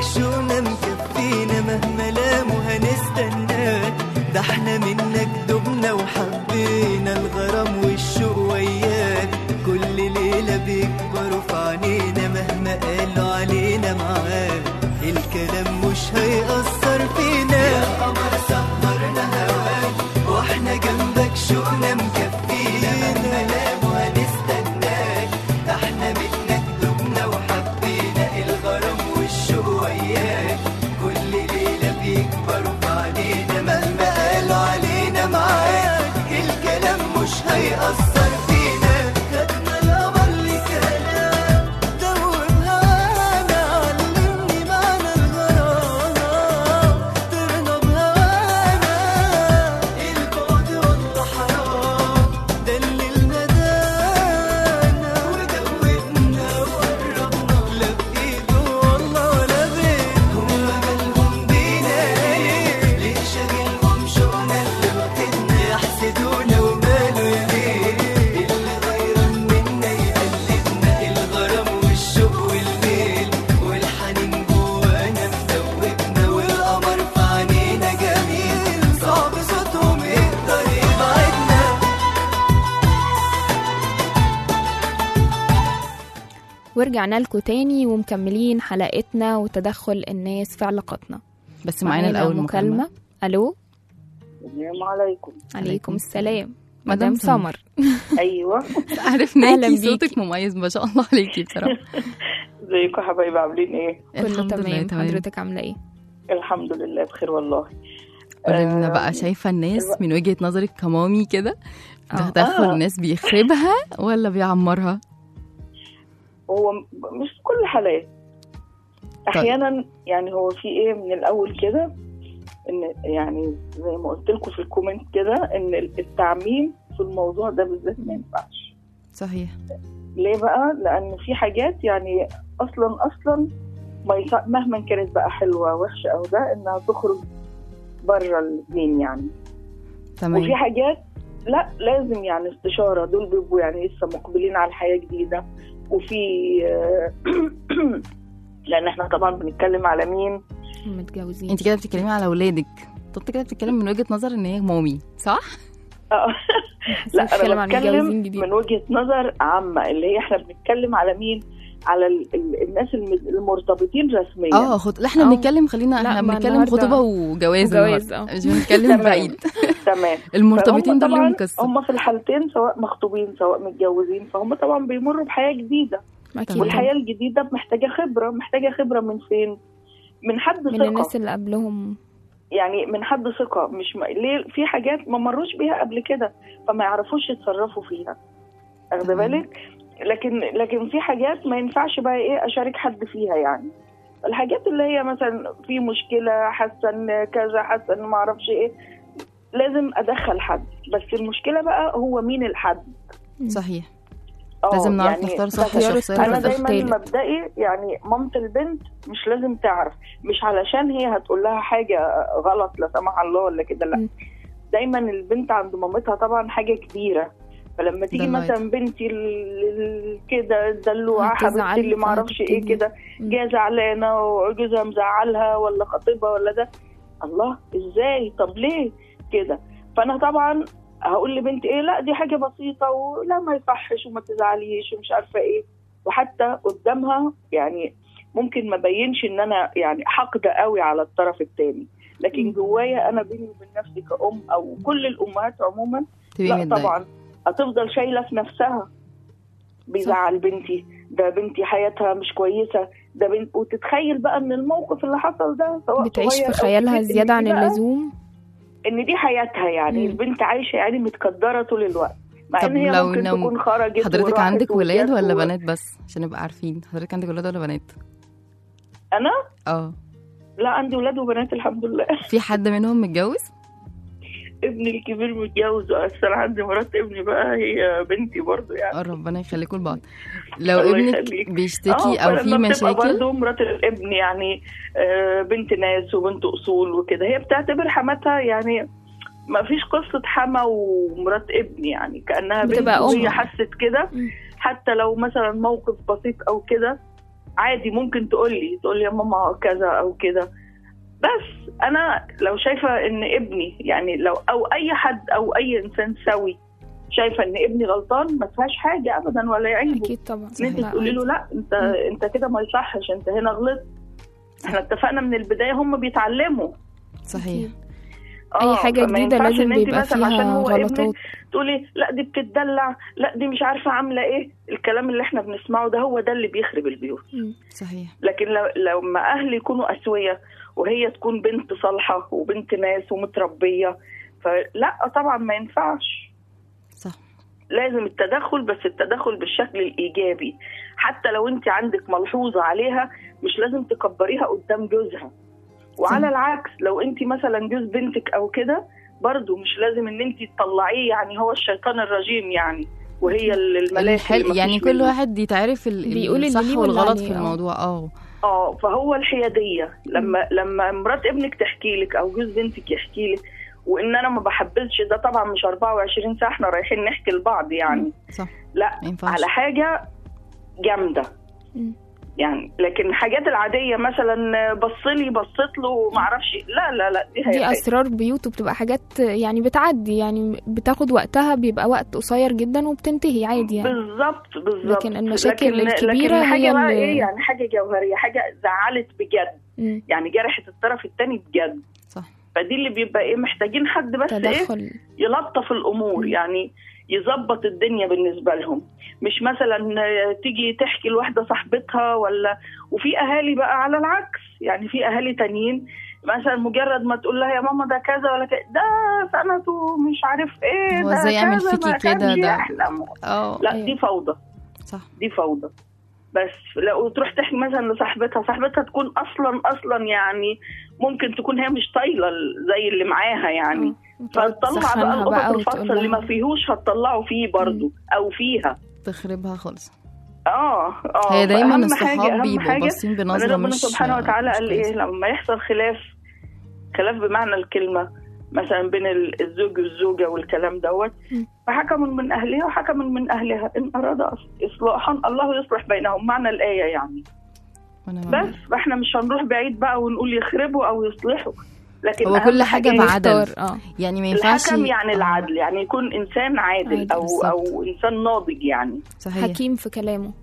شوقنا مكفينا مهما لاموا هنستناك، ده احنا منك دبنا وحبينا الغرام والشوق وياك، كل ليلة بيكبروا في عينينا مهما قالوا علينا معاك، الكلام مش هيأثر فينا. يا قمر سهرنا هواك واحنا جنبك شوقنا مكفينا مهما لاموا هنستناك، ده احنا منك دبنا وحبينا الغرام والشوق وياك، كل ليلة بيكبروا في عينينا مهما قالوا علينا معاك، الكلام مش هيأثر فينا. خدنا القمر لكلام دوب هوانا، علمني معنى الغرام طرنا بهوانا، البعد والله حرام دللنا دانا ودوبنا وقربنا، لا بإيده والله ولا بيده. هما مالهم بينا ليه شاغلهم شوقنا اللي وقتنا، يحسدونا وماله يا ليه، اللي غيران منا يقلدنا الغرام والشوق والميل، والحنين جوانا مدوبنا، والقمر في عينينا جميل، صعب صوتهم يقدر يبعدنا. ورجعنا لكم تاني ومكملين حلقتنا وتدخل الناس في علاقاتنا. بس معانا الأول مكالمة. ألو. السلام عليكم. عليكم السلام. مدام مدام سمر. ايوه أهلا عرفناكي، بيكي. صوتك مميز ما شاء الله عليكي بصراحة. ازيكم يا حبايبي، عاملين ايه؟ كله الحمد لله تمام. حضرتك عاملة ايه؟ الحمد لله بخير والله. قولي لنا بقى، شايفة الناس من وجهة نظرك كمامي كده تدخل الناس بيخربها ولا بيعمرها؟ هو مش في كل الحالات، احيانا يعني هو في ايه من الاول كده، ان يعني زي ما قلت لكم في الكومنت كده ان التعميم في الموضوع ده بالذات ما ينفعش. صحيح. ليه بقى؟ لان في حاجات يعني اصلا مهما كانت بقى حلوه وحشه او ده، انها تخرج بره الاثنين يعني. تمام. وفي حاجات لا لازم يعني استشاره، دول بيبقوا يعني لسه مقبلين على حياه جديده. وفي لان احنا طبعا بنتكلم على مين؟ متجوزين. انت كده بتتكلمي على اولادك، طب انت كده بتتكلم من وجهة نظر ان هي مامي، صح؟ لا انا بتكلم من وجهة نظر عامة، اللي هي احنا بنتكلم على مين؟ على الناس المرتبطين رسميا. لا احنا بنتكلم، خلينا احنا بنتكلم خطوبة وجواز مش بنتكلم بعيد. تمام. المرتبطين دول لهم قصة. هم في الحالتين سواء مخطوبين سواء متجوزين، فهم طبعا بيمروا بحياة جديدة. والحياة الجديدة محتاجة خبرة من فين؟ من حد ثقة، من الناس اللي قبلهم، يعني من حد ثقة. مش ليه في حاجات ما مروش بيها قبل كده فما يعرفوش يتصرفوا فيها، أخذ بالك؟ لكن في حاجات ما ينفعش بقى ايه اشارك حد فيها. يعني الحاجات اللي هي مثلا في مشكلة، حاسة ان كذا، حاسة ان ما اعرفش ايه، لازم ادخل حد. بس المشكلة بقى هو مين الحد. صحيح. لازم نعرف يعني نختار صح الشخصية. انا دايما مبدئي يعني مامة البنت مش لازم تعرف، مش علشان هي هتقول لها حاجة غلط لا سمح الله ولا كده، لا. دايما البنت عند مامتها طبعا حاجة كبيرة، فلما تيجي مثلا بنتي كده الدلوعه حبيبتي اللي ما اعرفش ايه كده، جايه زعلانه وجوزها مزعلها ولا خطيبها ولا ده، الله ازاي؟ طب ليه كده؟ فانا طبعا هقول لبنتي ايه، لا دي حاجه بسيطه ولا ما يصحش وما تزعليش ومش عارفه ايه. وحتى قدامها يعني ممكن ما بينش ان انا يعني حاقده قوي على الطرف الثاني، لكن جوايا انا بيني وبين نفسي كأم او كل الامهات عموما لا طبعا هتفضل شايله في نفسها، بيزعل بنتي، ده بنتي حياتها مش كويسه، ده بنت، وتتخيل بقى ان الموقف اللي حصل ده سواء بتعيش في خيالها زياده عن اللزوم، ان دي حياتها يعني. البنت عايشه يعني متقدره طول الوقت، مع ان هي ممكن تكون خرجت. حضرتك عندك ولاد ولا بنات؟ بس عشان نبقى عارفين، حضرتك عندك ولاد ولا بنات؟ انا لا عندي ولاد وبنات الحمد لله. في حد منهم متجوز؟ ابني الكبير متجوز، اصلا عندي مرات ابني بقى هي بنتي برضو يعني. ربنا يخليكم لبعض. لو ابنك بيشتكي او في مشاكل، برضو مرات الابن يعني بنت ناس وبنت اصول وكده، هي بتعتبر حماتها يعني ما فيش قصة حما ومرات ابن، يعني كأنها بنت وهي حست كده. حتى لو مثلا موقف بسيط او كده عادي ممكن تقول لي يا ماما كذا او كده. بس انا لو شايفه ان ابني يعني لو او اي حد او اي انسان سوي شايفه ان ابني غلطان ما فيهاش حاجه ابدا ولا يعيبه. اكيد طبعا. ان انت تقولي له لا انت كده ما يصحش، انت هنا غلط. احنا اتفقنا من البدايه هم بيتعلموا. صحيح. اي حاجه جديده لازم بيبقى فيها غلطات. تقولي لا دي بتدلع، لا دي مش عارفه عامله ايه. الكلام اللي احنا بنسمعه ده هو ده اللي بيخرب البيوت. صحيح. لكن لو ما اهلي يكونوا اسويه وهي تكون بنت صالحه وبنت ناس ومتربيه، فلا طبعا ما ينفعش. صح. لازم التدخل، بس التدخل بالشكل الايجابي. حتى لو انت عندك ملحوظه عليها مش لازم تكبريها قدام جوزها. وعلى العكس لو انت مثلا جوز بنتك او كده برضو مش لازم ان انت تطلعيه يعني هو الشيطان الرجيم يعني وهي الملاك. يعني كل واحد يتعرف بيقول الصح والغلط في يعني الموضوع. فهو الحياديه لما مرات ابنك تحكي لك او جوز بنتك يحكي لك، وان انا ما بحبلش ده طبعا مش 24 ساعه احنا رايحين نحكي لبعض يعني. صح. لا على حاجه جامده يعني. لكن الحاجات العاديه مثلا بصيت له ما اعرفش، لا دي اسرار بيوت وبتبقى حاجات يعني بتعدي، يعني بتاخد وقتها، بيبقى وقت قصير جدا وبتنتهي عادي يعني. بالظبط. لكن المشاكل الكبيره لكن هي بقى ايه يعني حاجه جوهريه، حاجه زعلت بجد يعني جرحت الطرف الثاني بجد. صح. فدي اللي بيبقى ايه محتاجين حد بس تدخل. ايه يلطف الامور يعني يظبط الدنيا بالنسبه لهم. مش مثلا تيجي تحكي لواحده صاحبتها ولا. وفي اهالي بقى على العكس يعني، في اهالي تانيين مثلا مجرد ما تقول لها يا ماما ده كذا ولا كذا، ده سنته مش عارف ايه، هو ده ازاي يعمل كذا فيكي كده ده. لا دي فوضى. صح. دي فوضى. بس لو تروح تحكي مثلا لصاحبتها تكون اصلا يعني ممكن تكون هي مش طايله زي اللي معاها يعني، فتطلع بقى القطط الفصل اللي ما فيهوش هتطلعوا فيه برضو او فيها تخربها خالص. هي دايما الصحاب بيبقوا باصين بنظره ربنا سبحانه وتعالى قال ايه لما يحصل خلاف بمعنى الكلمه مثلا بين الزوج والزوجه والكلام دوت، فحكم من اهلها وحكم من اهلها ان اراد اصلاحا الله يصلح بينهم، معنى الايه يعني. بس فاحنا مش هنروح بعيد بقى ونقول يخربوا او يصلحوا، لكن هو كل حاجه بعدل يعني ما ينفعش. الحكم يعني العدل يعني يكون انسان عادل او انسان ناضج يعني. صحيح. حكيم في كلامه.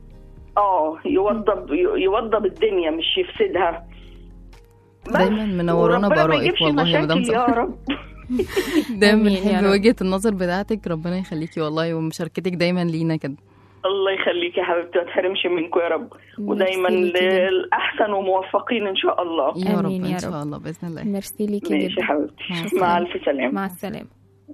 يوضب الدنيا مش يفسدها. دايما منورانا بآرائك والله يا مدام يا رب. دايما بنحب وجهة النظر بتاعتك، ربنا يخليكي والله ومشاركتك دايما لينا كده. الله يخليكي يا حبيبتي، ما تحرمش منكم يا رب، ودايما للأحسن وموفقين إن شاء الله. يا رب إن شاء الله بإذن الله. ميرسي ليكي جدا. ماشي حبيبتي، مع ألف سلامة. مع السلامة.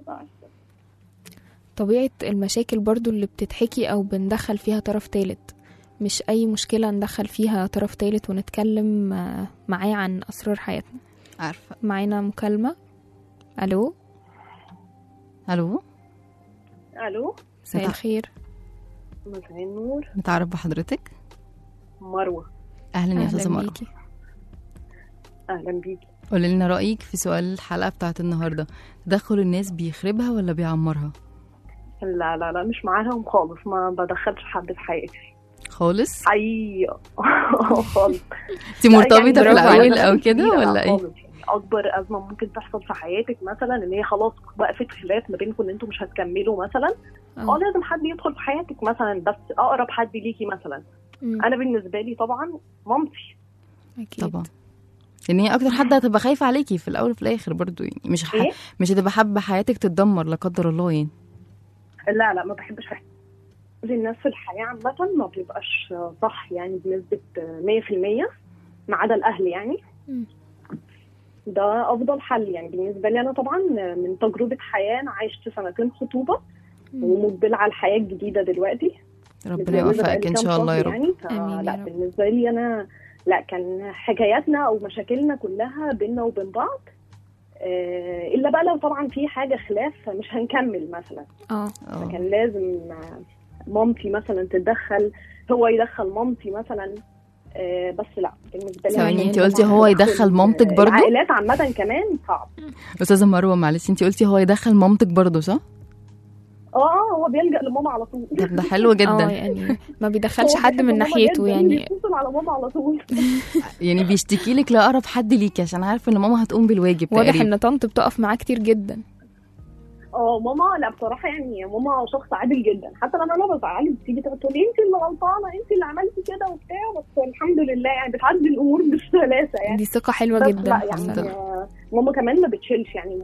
طبيعة المشاكل برضو اللي بتتحكي أو بندخل فيها طرف ثالث، مش أي مشكلة ندخل فيها طرف ثالث ونتكلم معاه عن أسرار حياتنا. عارفة. معانا مكالمة. ألو. مساء الخير. مساء النور. نتعرف بحضرتك؟ مروة. أهلا يا أستاذة مروة. أهلا بيكي. قولي لنا رأيك في سؤال الحلقة بتاعت النهاردة، تدخل الناس بيخربها ولا بيعمرها؟ لا مش معاهم خالص، ما بدخلش حد في حياتي خالص. خالص. انت مرتبطة في الأول أو كده ولا إيه؟ اكبر ازمه ممكن تحصل في حياتك مثلا ان هي خلاص وقفت خلاف ما بينكم ان انتم مش هتكملوا مثلا، لازم حد يدخل في حياتك مثلا، بس اقرب حد ليكي مثلا. انا بالنسبه لي طبعا مامتي. اكيد طبعا، لان هي اكتر حد هتبقى خايفه عليكي في الاول وفي الاخر برضو يعني، مش هتبقى حابه حياتك تتدمر لا قدر الله يعني. لا ما بحبش حاجه الناس في الحياه عامه ما بيبقاش صح يعني بنسبه 100% ما عدا الاهل يعني. ده افضل حل يعني بالنسبه لي انا. طبعا من تجربه حياه انا عشت 2 خطوبه ومقبله على الحياه الجديده دلوقتي. ربنا يوفقك ان شاء الله يا رب. يعني لا بالنسبه لي انا لا، كان حكاياتنا او مشاكلنا كلها بيننا وبين بعض، الا بقى لو طبعا في حاجه خلاف مش هنكمل مثلا. فكان لازم مامتي مثلا تتدخل، هو يدخل مامتي مثلا. بس لا بالنسبه لي يعني انت قلتي هو يدخل مامتك برضو؟ العائلات عامه كمان صعب. استاذه مروه معلش، انت قلتي هو يدخل مامتك برضو صح؟ هو بيلجأ لماما على طول. ده حلو جدا. يعني ما بيدخلش حد من ناحيته، يعني بيتصل على ماما على طول. يعني بيشتكي لك لأقرب حد ليكي عشان عارفه ان ماما هتقوم بالواجب. واضح ان طنط بتقف معاه كتير جدا. ماما لا بصراحه يعني ماما شخص عادل جدا، حتى لما انا بزعل بتيجي تقول لي انت اللي غلطانه، انت اللي عملتي كده وبتاع، بس الحمد لله يعني بتعدي الامور بسلاسه يعني. دي ثقه حلوه جدا. لا يعني ماما كمان ما بتشيلش يعني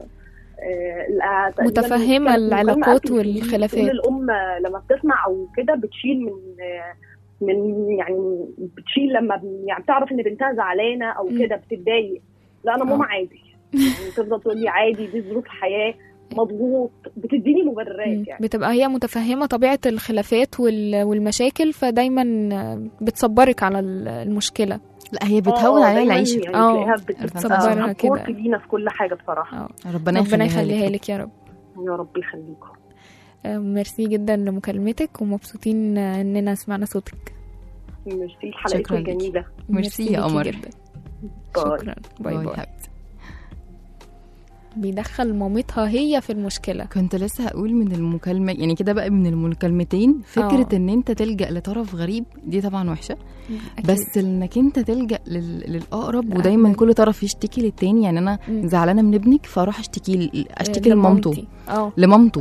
متفهمه العلاقات والخلافات. الام لما بتسمع او كده بتشيل من يعني بتشيل لما يعني بتعرف ان بنتها زعلانه او كده بتتضايق. لا انا ماما عادي يعني تفضل تقول لي عادي، دي ظروف الحياه، مضغوط، بتديني مبررات يعني. بتبقى هي متفهمه طبيعه الخلافات والمشاكل، فدايما بتصبرك على المشكله. لا هي بتهون عليها العيشه. يعني بتصبرها كده لينا في كل حاجه بصراحه. ربنا يخليها لك يا رب. يا رب يخليكم. ميرسي جدا لمكالمتك، ومبسوطين اننا سمعنا صوتك. ميرسي حلقتك جميله. ميرسي يا قمر. شكرا. باي باي. بيدخل مامتها هي في المشكلة. كنت لسه هقول من المكالمة يعني كده بقى من المكالمتين فكرة ان انت تلجأ لطرف غريب دي طبعا وحشة أكيد. بس انك انت تلجأ للأقرب ودايما كل طرف يشتكي للتاني. يعني انا زعلانة من ابنك فاروح اشتكي لمامته لمامته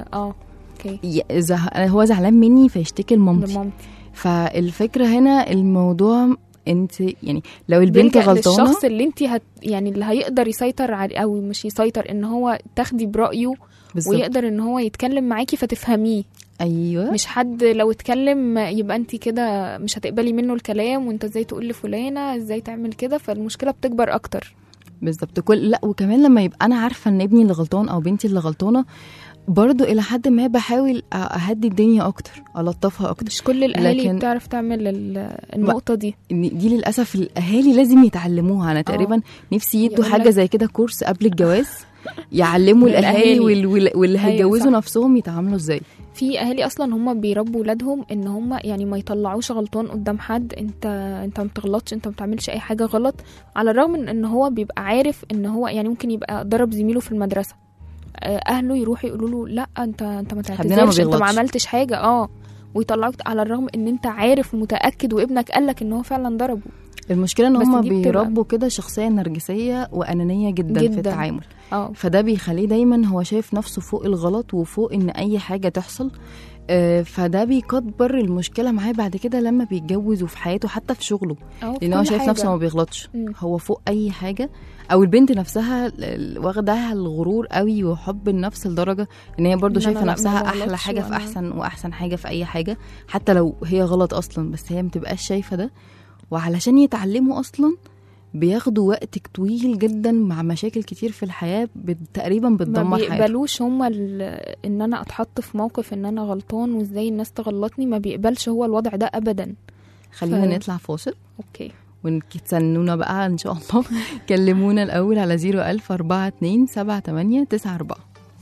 هو زعلان مني فيشتكي لمامتي. فالفكرة هنا الموضوع انت يعني لو البنت غلطانه الشخص اللي انت يعني اللي هيقدر يسيطر على او مش يسيطر ان هو تاخدي برأيه بالزبط. ويقدر ان هو يتكلم معاكي فتفهميه. ايوه مش حد لو اتكلم يبقى انت كده مش هتقبلي منه الكلام، وانت ازاي تقول لفلانه ازاي تعمل كده، فالمشكله بتكبر اكتر. بالظبط. لا وكمان لما يبقى انا عارفه ان ابني اللي غلطان او بنتي اللي غلطانه برضو إلى حد ما بحاول أهدي الدنيا أكتر ألطفها أكتر. مش كل الأهالي بتعرف تعمل النقطة دي للأسف الأهالي لازم يتعلموها. أنا تقريبا نفسي يدوا حاجة زي كده كورس قبل الجواز يعلموا الأهالي واللي هيتجوزوا نفسهم يتعاملوا إزاي. في أهالي أصلا هم بيربوا ولادهم إن هم يعني ما يطلعوش غلطان قدام حد. أنت ما بتغلطش، أنت ما بتعملش أي حاجة غلط، على الرغم من إن هو بيبقى عارف إن هو يعني ممكن يبقى ضرب زميله في المدرسة، اهله يروحوا يقولوا له لا انت ما تعتذرش، انت ما عملتش حاجه ويطلعوك على الرغم ان انت عارف ومتاكد وابنك قالك ان هو فعلا ضربه. المشكله ان هم بيربوا كده شخصيه نرجسيه وانانيه جدا في التعامل. فده بيخليه دايما هو شايف نفسه فوق الغلط وفوق ان اي حاجه تحصل. فده بيكبر المشكله معاه بعد كده لما بيتجوز وفي حياته حتى في شغله، لان هو شايف نفسه ما بيغلطش، هو فوق اي حاجه. او البنت نفسها واخدها الغرور قوي وحب النفس لدرجه ان هي برضو شايفه نفسها احلى حاجه في احسن حاجه في اي حاجه، حتى لو هي غلط اصلا بس هي متبقاش شايفه ده. وعلشان يتعلموا اصلا بياخدوا وقت طويل جدا مع مشاكل كتير في الحياه تقريبا بتدمر حياتهم. ما بيقبلوش هم ان انا اتحط في موقف ان انا غلطان وازاي الناس تغلطني، ما بيقبلش هو الوضع ده ابدا. خلينا نطلع فاصل اوكي ونستنونا بقى ان شاء الله. كلمونا الاول على 010427894.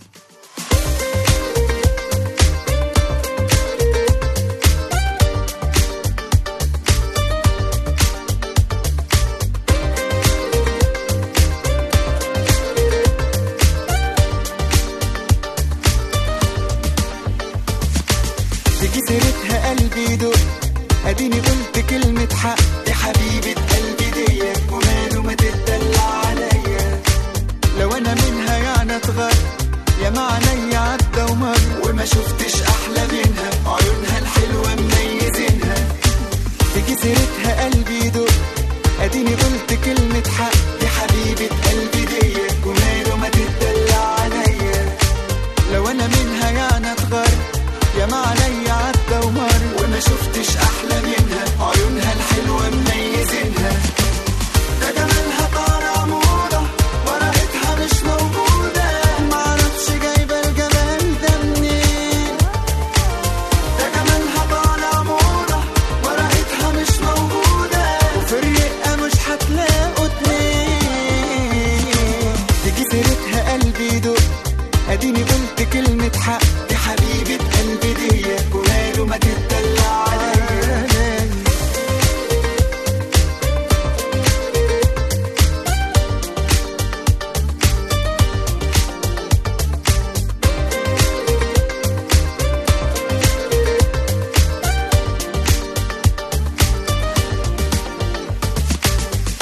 تيجي سيرتها قلبي دق، اديني قلت كلمة حق، يا حبيبة قلبي ديت وماله ما تتدلع عليا. لو انا منها يعني اتغر، يا ما عليا عدى ومر، وما شفتش احلى منها، عيونها الحلوة مميزينها. تيجي سيرتها قلبي دق، اديني قلت كلمة حق، يا حبيبة قلبي ديت وماله ما تتدلع عليا. لو انا منها يعني اتغر، يا ما عليا عدى ومر، وما شفتش احلى منها، عيونها الحلوه مميزينها. ده جمالها طالع موضه، ورقتها مش موجوده، معرفش جايبه الجمال ده منين. ده جمالها طالع موضه، ورقتها مش موجوده، وفي الرقه مش هتلاقوا اتنين. تيجي سيرتها قلبي دق، اديني قلت كلمه حق، يا حبيبه قلبي ديت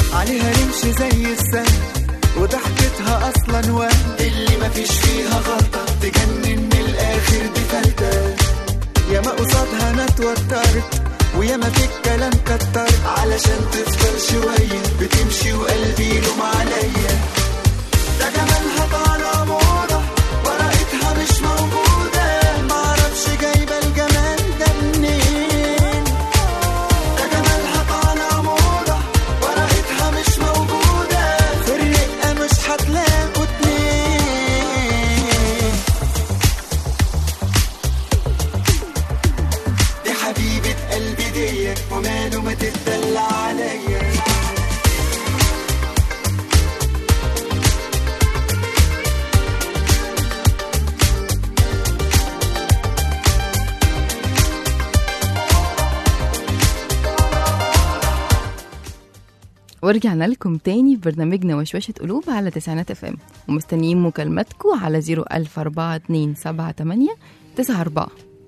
عليها نمشي زي السهل وضحكتها اصلا وهم اللي مفيش فيها غلطة تجنن من الاخر دي فلتة. ياما قصادها انا اتوترت وياما في الكلام كترت علشان تفضل شوية بتمشي وقلبي يلوم عليا. ده جمالها طالع موضة ورقتها مش موجودة معرفش جايبة الجمال ده منين. ده جمالها طالع موضة ورقتها مش موجودة في الرقة مش هتلاقوا اتنين. دي حبيبة قلبي ديت وماله ما تتدلع عليا. ورجعنا لكم تاني في برنامجنا وشوشة قلوب على تسعينات FM ومستنيين مكالماتكم على 010427894.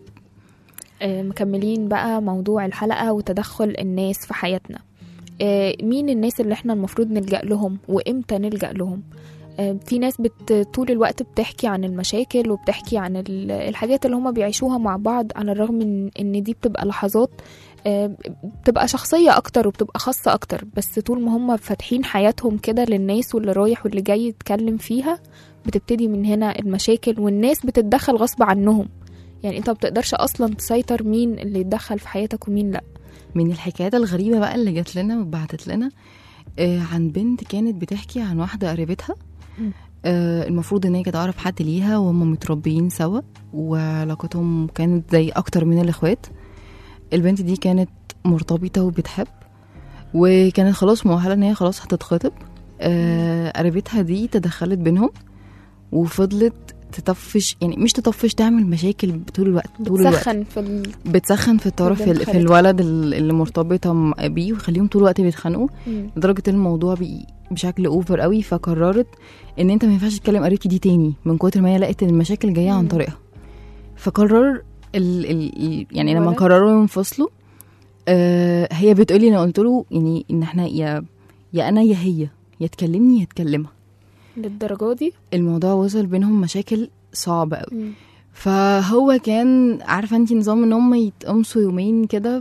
مكملين بقى موضوع الحلقة وتدخل الناس في حياتنا. مين الناس اللي احنا المفروض نلجأ لهم وإمتى نلجأ لهم؟ في ناس طول الوقت بتحكي عن المشاكل وبتحكي عن الحاجات اللي هما بيعيشوها مع بعض، على الرغم من ان دي بتبقى لحظات بتبقى شخصية اكتر وبتبقى خاصة اكتر، بس طول ما هما فاتحين حياتهم كده للناس واللي رايح واللي جاي يتكلم فيها بتبتدي من هنا المشاكل، والناس بتتدخل غصب عنهم. يعني انت بتقدرش اصلا تسيطر مين اللي يتدخل في حياتك ومين لا. من الحكايات الغريبة بقى اللي جات لنا وبعتت لنا عن بنت كانت بتحكي عن واحدة قريبتها. المفروض ان هي كانت اقرب حد ليها وهم متربيين سوا وعلاقتهم كانت زي اكتر من الاخوات. البنت دي كانت مرتبطة وبتحب وكانت خلاص مؤهلة ان هي خلاص هتتخطب. قريبتها دي تدخلت بينهم وفضلت تطفش، يعني مش تطفش، تعمل مشاكل طول الوقت بتسخن في الطرف في الولد اللي مرتبطة بيه ويخليهم طول الوقت بيتخانقوا لدرجة الموضوع بشكل اوفر قوي. فقررت ان انت ما ينفعش تكلم قريبتي دي تاني من كتر ما هي لقت المشاكل جايه عن طريقها. فقرر يعني لما قرروا ينفصلوا هي بتقولي انا قلت له يعني ان احنا يا انا يا هي، يا تكلمني يا تكلمها. للدرجه دي الموضوع وصل بينهم مشاكل صعبه قوي. فهو كان عارفه انت نظام ان هم يتقمصوا يومين كده.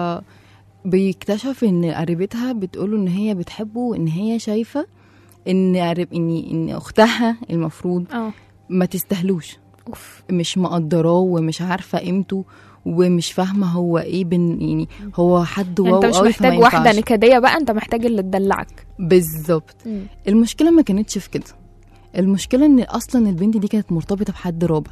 بيكتشف ان قريبتها بتقوله ان هي بتحبه وان هي شايفه ان اختها المفروض ما تستهلوش، مش مقدراه ومش عارفه قيمته ومش فاهمه هو ايه يعني هو حد واو انت مش محتاج واحده نكديه بقى، انت محتاج اللي تدلعك بالظبط. المشكله ما كانتش في كده، المشكله ان اصلا البنت دي كانت مرتبطه بحد رابع.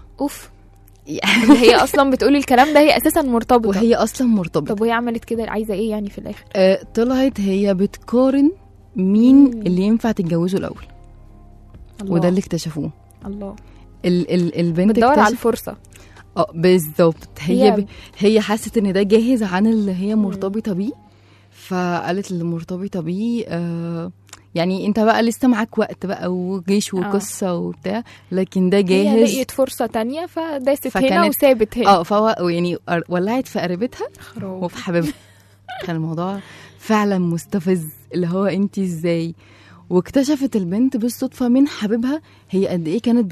هي اصلا بتقولي الكلام ده، هي اساسا مرتبطه وهي اصلا مرتبطه. طب وهي عملت كده عايزه ايه يعني في الاخر؟ طلعت هي بتقارن مين اللي ينفع تتجوزه الاول. وده اللي اكتشفوه. الله. البنت بتدور على الفرصه. بالظبط. هي حست ان ده جاهز عن اللي هي مرتبطه بيه، فقالت اللي مرتبطه بيه يعني انت بقى لسه معاك وقت بقى وجيش وقصه وبتاع، لكن ده جاهز. هي لقيت فرصه تانية فداست هنا وسابت هنا. فهو يعني ولعت في قريبتها وفي حبيبها. كان الموضوع فعلا مستفز، اللي هو انت ازاي. واكتشفت البنت بالصدفه من حبيبها هي قد ايه كانت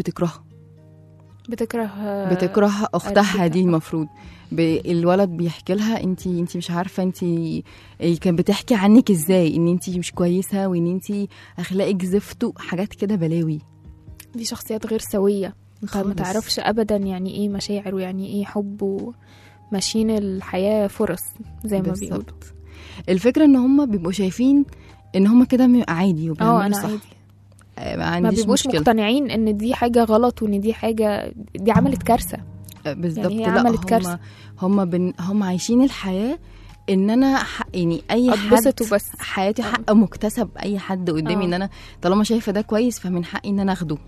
بتكره اختها دي. المفروض الولد بيحكي لها انت مش عارفه انت كان بتحكي عنك ازاي، ان انت مش كويسه وان انت اخلاقك زفت، حاجات كده بلاوي. دي شخصيات غير سويه، انت ما تعرفش ابدا يعني ايه مشاعر ويعني ايه حب، وماشيين الحياه فرص زي ما بيقولوا. الفكره ان هم بيبقوا شايفين ان هم كده عادي انا عادي، ما بيبقوش مقتنعين ان دي حاجه غلط وان دي حاجه دي عملت كارثه. بالظبط. يعني عملت كارثه. هم عايشين الحياه ان انا يعني اي حد وبس. حياتي حق مكتسب، اي حد قدامي ان انا طالما شايفه ده كويس فمن حقي ان انا اخده.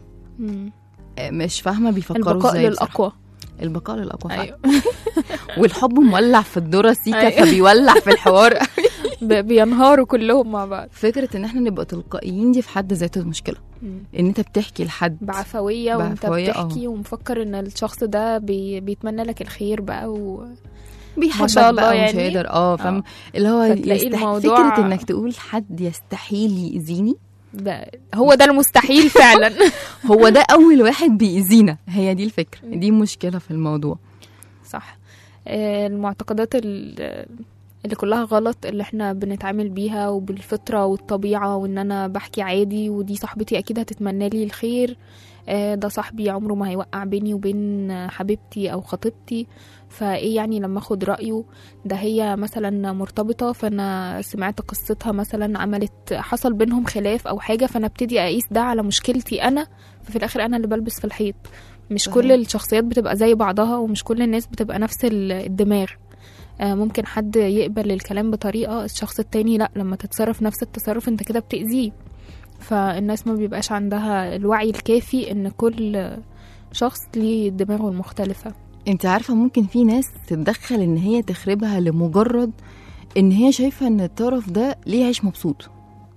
مش فاهمه بيفكروا ازاي. البقاء للاقوى. أيوة. والحب مولع في الدورة سيكا. أيوة. فبيولع في الحوار. بينهاروا كلهم مع بعض. فكرة ان احنا نبقى تلقائيين دي في حد ذاته المشكلة. ان انت بتحكي لحد بعفوية وانت بتحكي ومفكر ان الشخص ده بيتمنى لك الخير بقى بيحبك شاء الله بقى ومش يعني. قادر فاهم اللي هو فتلاقي الموضوع فكرة انك تقول حد يستحيل يأذيني، ده هو ده المستحيل فعلا. هو ده اول واحد بيأذينا، هي دي الفكرة، دي مشكلة في الموضوع. صح. المعتقدات اللي كلها غلط اللي احنا بنتعامل بيها، وبالفطرة والطبيعة، وان انا بحكي عادي ودي صاحبتي اكيد هتتمنى لي الخير، ده صاحبي عمره ما هيوقع بيني وبين حبيبتي او خطيبتي، فايه يعني لما اخد رأيه، ده هي مثلا مرتبطة فانا سمعت قصتها مثلا حصل بينهم خلاف او حاجة، فانا ابتدي اقيس ده على مشكلتي انا، ففي الاخر انا اللي بلبس في الحيط. مش كل الشخصيات بتبقى زي بعضها، ومش كل الناس بتبقى نفس الدماغ. ممكن حد يقبل الكلام بطريقة، الشخص التاني لا، لما تتصرف نفس التصرف انت كده بتأذيه. فالناس ما بيبقاش عندها الوعي الكافي ان كل شخص ليه دماغه المختلفة. انت عارفة ممكن في ناس تتدخل ان هي تخربها لمجرد ان هي شايفة ان الطرف ده ليه عيش مبسوط.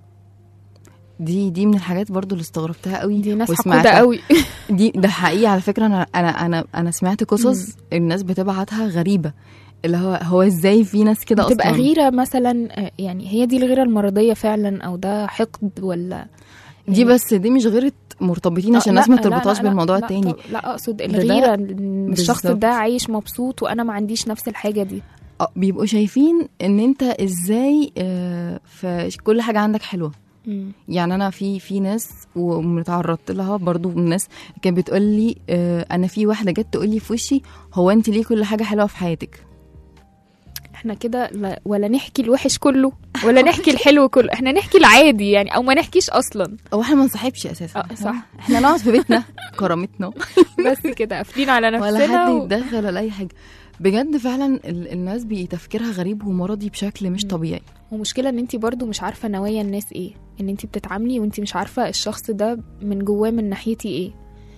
دي من الحاجات برضو اللي استغربتها قوي، دي ناس حقودة قوي. ده حقيقي على فكرة. انا سمعت قصص الناس بتبعتها غريبة، اللي هو ازاي في ناس كده اصلا بتبقى غيرة مثلا، يعني هي دي الغيرة المرضية فعلا، او ده حقد ولا دي بس دي مش غيرة مرتبطين عشان الناس ما تربطهاش بالموضوع التاني. لا اقصد الغيرة الشخص ده عايش مبسوط وانا ما عنديش نفس الحاجة دي. بيبقوا شايفين ان انت ازاي في كل حاجة عندك حلوة. يعني انا في ناس ومتعرضت لها برضو، الناس كانت بتقول لي انا في واحدة جت تقول لي في وشي هو انت ليه كل حاجة حلوة في حياتك. احنا كده ولا نحكي الوحش كله ولا نحكي الحلو كله، احنا نحكي العادي يعني، او ما نحكيش اصلا، او احنا ما نصاحبش اساسا. صح، احنا نقعد في بيتنا كرامتنا بس كده قافلين على نفسنا ولا حد يتدخل ولا اي حاجه. بجد فعلا الناس بتفكيرها غريب ومرضي بشكل مش طبيعي. ومشكله ان انت برضو مش عارفه نوايا الناس ايه، ان انت بتتعاملي وانت مش عارفه الشخص ده من جواه من ناحيتي ايه.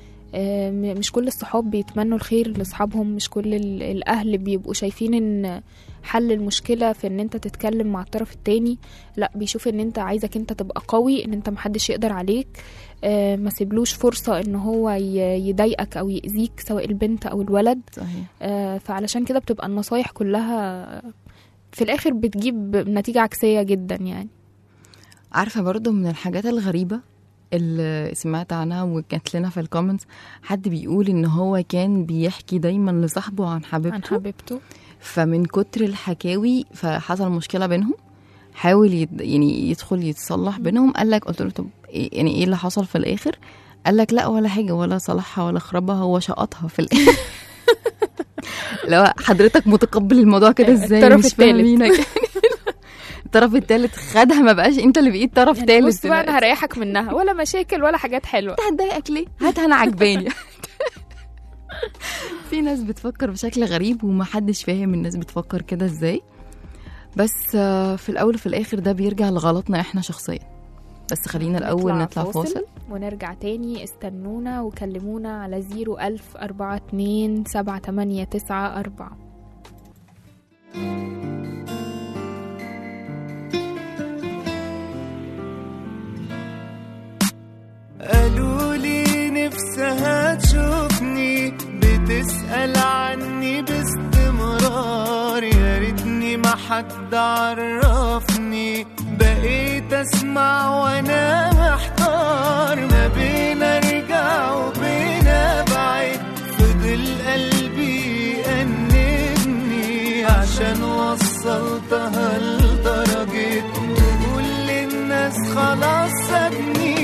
مش كل الصحاب بيتمنوا الخير لاصحابهم، مش كل الاهل بيبقوا شايفين ان حل المشكله في ان انت تتكلم مع الطرف التاني، لا بيشوف ان انت عايزك انت تبقى قوي، ان انت محدش يقدر عليك، ما سيبلوش فرصه ان هو يضايقك او يأذيك، سواء البنت او الولد. صحيح. فعلشان كده بتبقى النصايح كلها في الاخر بتجيب نتيجه عكسيه جدا يعني. عارفه برضو من الحاجات الغريبه اللي سمعت عنها وكانت لنا في الكومنتس، حد بيقول ان هو كان بيحكي دايما لصاحبه عن حبيبته، فمن كتر الحكاوي فحصل مشكله بينهم، حاول يعني يدخل يتصلح بينهم. قلت له طب يعني ايه اللي حصل في الاخر؟ قالك لا ولا حاجه، ولا صلحها ولا خربها، هو شقطها في الاخر. لو حضرتك متقبل الموضوع كده ازاي؟ الطرف الثالث الطرف الثالث خدها، ما بقاش انت اللي بقيت طرف ثالث. بص بقى انا هريحك منها، ولا مشاكل ولا حاجات حلوه، انت هتضايقك ليه؟ هاتها انا عجباني. في ناس بتفكر بشكل غريب ومحدش فاهم الناس بتفكر كده ازاي، بس في الاول وفي الاخر ده بيرجع لغلطنا احنا شخصيا. بس خلينا الاول نطلع فاصل ونرجع تاني. استنونا وكلمونا على 01042788994. قالوا لي نفسها تشوفني بتسأل عني باستمرار، يا ريتني ما حد عرفني، بقيت اسمع وانا محتار، ما بين ارجع وبين ابعد، فضل قلبي يأنبني عشان وصلتها لدرجة تقول للناس خلاص سابني.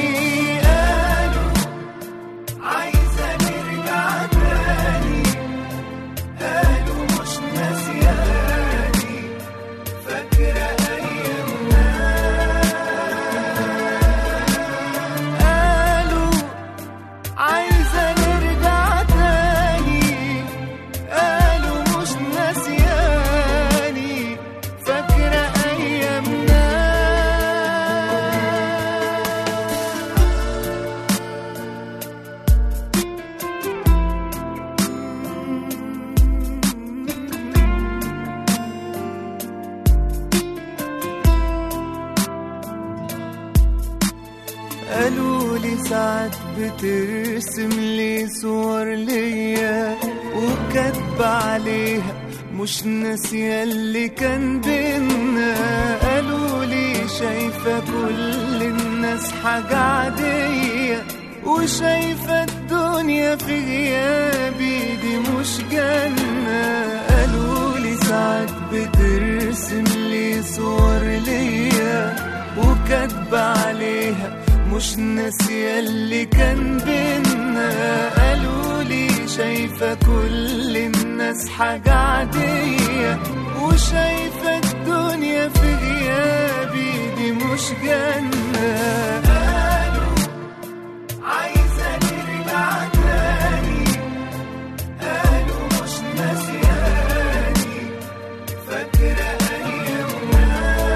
بترسم لي صور ليا وكاتبة عليها مش ناسية اللي كان بينا. قالوا لي شايفة كل الناس حاجة عادية، وشايفة الدنيا في غيابي دي مش جنة. قالوا لي ساعات بترسم لي صور ليا وكاتبة عليها مش ناسية اللي كان بينا. قالوا لي شايفة كل الناس حاجة عادية، وشايفة الدنيا في غيابي دي مش جنة. قالوا عايزة نرجع تاني، قالوا مش ناسياني، فاكرة أيامنا.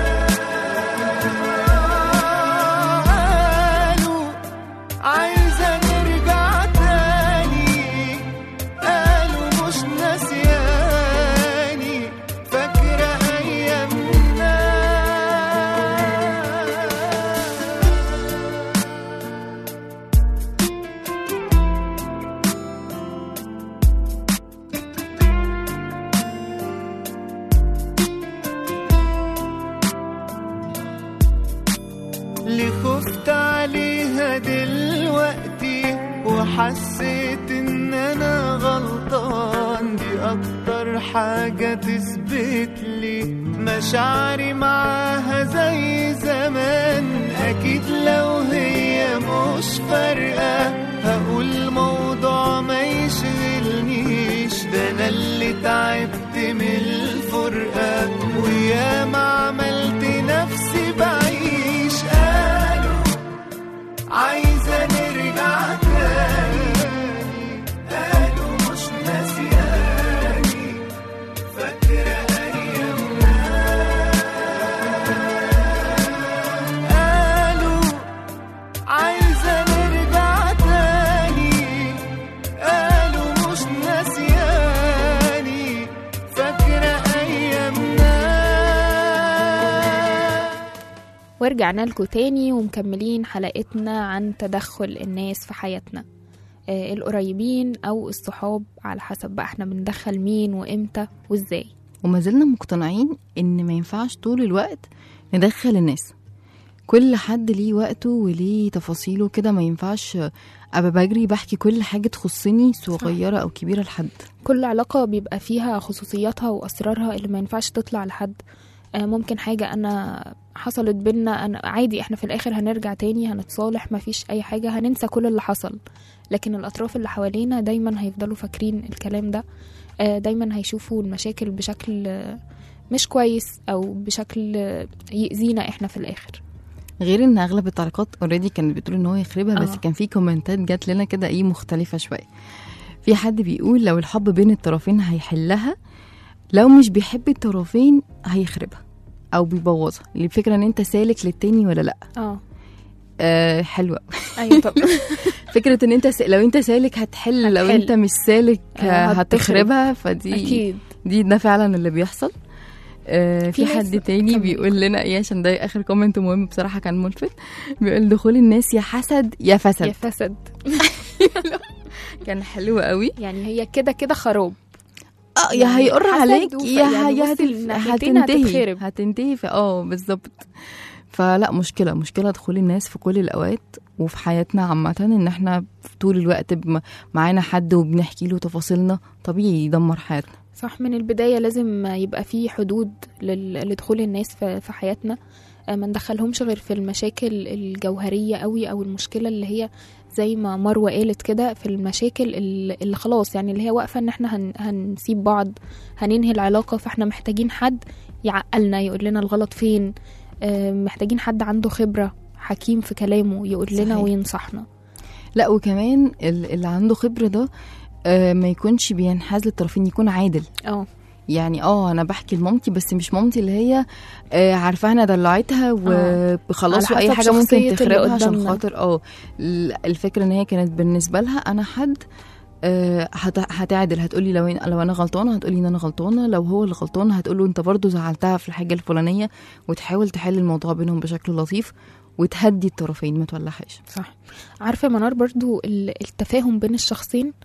قالوا عايزة نرجع تاني، قالوا مش ناسياني، فاكرة أيامنا. اللي خفت عليها دلوقتي وحسيت ان انا غلطان، دي اكتر حاجة تثبت لي مشاعري معاها زي زمان. اكيد لو هي مش فارقة هقول الموضوع ما يشغلنيش، ده انا اللي تعبت من الفرقة ويا ما عملت نفسي بعيش. قالوا عايزة نرجع تاني، قالوا مش ناسياني، فاكرة أيامنا. قالوا عايزة نرجع تاني، قالوا مش ناسياني، فاكرة أيامنا. ورجعنا لكم تاني ومكملين حلقتنا عن تدخل الناس في حياتنا، القريبين أو الصحاب، على حسب بقى احنا بندخل مين وإمتى وإزاي. وما زلنا مقتنعين ان ما ينفعش طول الوقت ندخل الناس، كل حد ليه وقته وليه تفاصيله كده. ما ينفعش ابقى بجري بحكي كل حاجة تخصني صغيرة او كبيرة لحد. كل علاقة بيبقى فيها خصوصياتها وأسرارها اللي ما ينفعش تطلع لحد. ممكن حاجة أنا حصلت بينا، أنا عادي، إحنا في الآخر هنرجع تاني، هنتصالح، ما فيش أي حاجة، هننسى كل اللي حصل. لكن الأطراف اللي حوالينا دايما هيفضلوا فاكرين الكلام ده، دايما هيشوفوا المشاكل بشكل مش كويس أو بشكل يأذينا إحنا في الآخر. غير ان اغلب التعليقات اوريدي كانت بتقول ان هو يخربها، بس كان في كومنتات جات لنا كده مختلفة شوية. في حد بيقول لو الحب بين الطرفين هيحلها، لو مش بيحب الطرفين هيخربها او بيبوظها. الفكره ان انت سالك للتاني ولا لا. حلوه. ايوه طب فكره ان انت لو انت سالك هتحل، لو انت مش سالك هتخربها. فدي أكيد. ده فعلا اللي بيحصل. في حد تاني بيقول لنا عشان ده اخر كومنت مهم بصراحه كان ملفت، بيقول دخول الناس يا حسد يا فسد. يا فسد. كان حلو قوي. يعني هي كده كده خراب. يا هيقر عليك يعني هتنتهي بالظبط. فلا مشكلة دخول الناس في كل الأوقات وفي حياتنا عامة، إن احنا طول الوقت معانا حد وبنحكي له تفاصيلنا، طبيعي يدمر حياتنا. صح، من البداية لازم يبقى في حدود لدخول الناس في حياتنا. ما ندخلهمش غير في المشاكل الجوهرية قوي، أو المشكلة اللي هي زي ما مروة قالت كده، في المشاكل اللي خلاص يعني اللي هي واقفة ان احنا هنسيب بعض، هننهي العلاقة. فاحنا محتاجين حد يعقلنا، يقول لنا الغلط فين. محتاجين حد عنده خبرة، حكيم في كلامه، يقول لنا وينصحنا. لا وكمان اللي عنده خبرة ده ما يكونش بينحاز للطرفين، يكون عادل. يعني انا بحكي لمامتي، بس مش مامتي اللي هي عارفه انا دلعتها وخلاص واي حاجه ممكن تخربها عشان خاطر الفكره ان هي كانت بالنسبه لها انا حد هتعدل. هتقولي لو انا غلطانه هتقولي ان انا غلطانه، لو هو اللي غلطان هتقوله انت برضو زعلتها في الحاجه الفلانيه، وتحاول تحل الموضوع بينهم بشكل لطيف وتهدي الطرفين، ما تولعهاش. صح. عارفه منار، برضو التفاهم بين الشخصين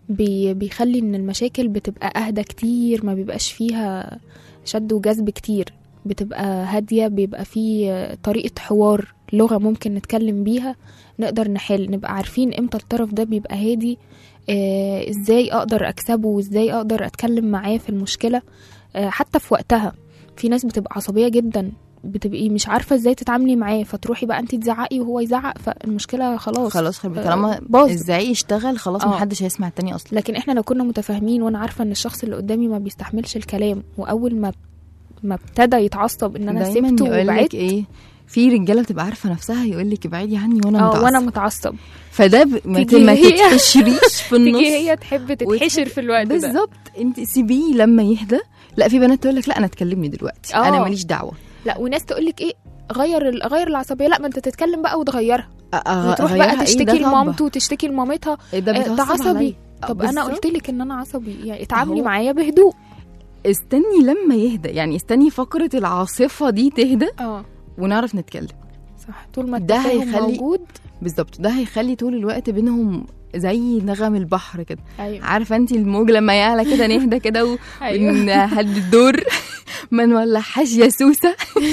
بيخلي ان المشاكل بتبقى اهدى كتير، ما بيبقاش فيها شد وجذب كتير، بتبقى هادية، بيبقى فيه طريقة حوار، لغة ممكن نتكلم بيها نقدر نحل، نبقى عارفين امتى الطرف ده بيبقى هادي، ازاي اقدر اكسبه وازاي اقدر اتكلم معاه في المشكلة حتى في وقتها. في ناس بتبقى عصبية جدا، بتبقي مش عارفة ازاي تتعاملي معاه، فتروحي بقى انت تزعقي وهو يزعق، فالمشكلة خلاص طالما ازاي يشتغل خلاص محدش هيسمع التاني اصلا. لكن احنا لو كنا متفاهمين وانا عارفة ان الشخص اللي قدامي ما بيستحملش الكلام، واول ما ابتدى يتعصب ان انا سبته وبعدت، ايه في رجاله بتبقى عارفه نفسها يقولك ابعدي عني وانا متعصب، فده ما تتحشريش في النص، تيجي هي تحب تتحشر في الوقت ده بالظبط. انت سيبيه لما يهدى. لا في بنات تقولك لا انا تكلمني دلوقتي انا ماليش دعوه. لا وناس تقولك ايه غير العصبيه، لا ما انت تتكلم بقى وتغيرها، وتروح بقى تشتكي لمامته وتشتكي لمامتها ده عصبي. طب انا قلت لك ان انا عصبي، يعني اتعاملي معايا بهدوء، استني لما يهدى، يعني استني فقره العاصفه دي تهدى ونعرف نتكلم. صح، طول ما التفاهم موجود بالظبط ده هيخلي طول الوقت بينهم زي نغم البحر كده. أيوة. عارفه انت الموج لما يعلى كده نهدى كده ونهد الدور ما نولعهاش يا سوسه.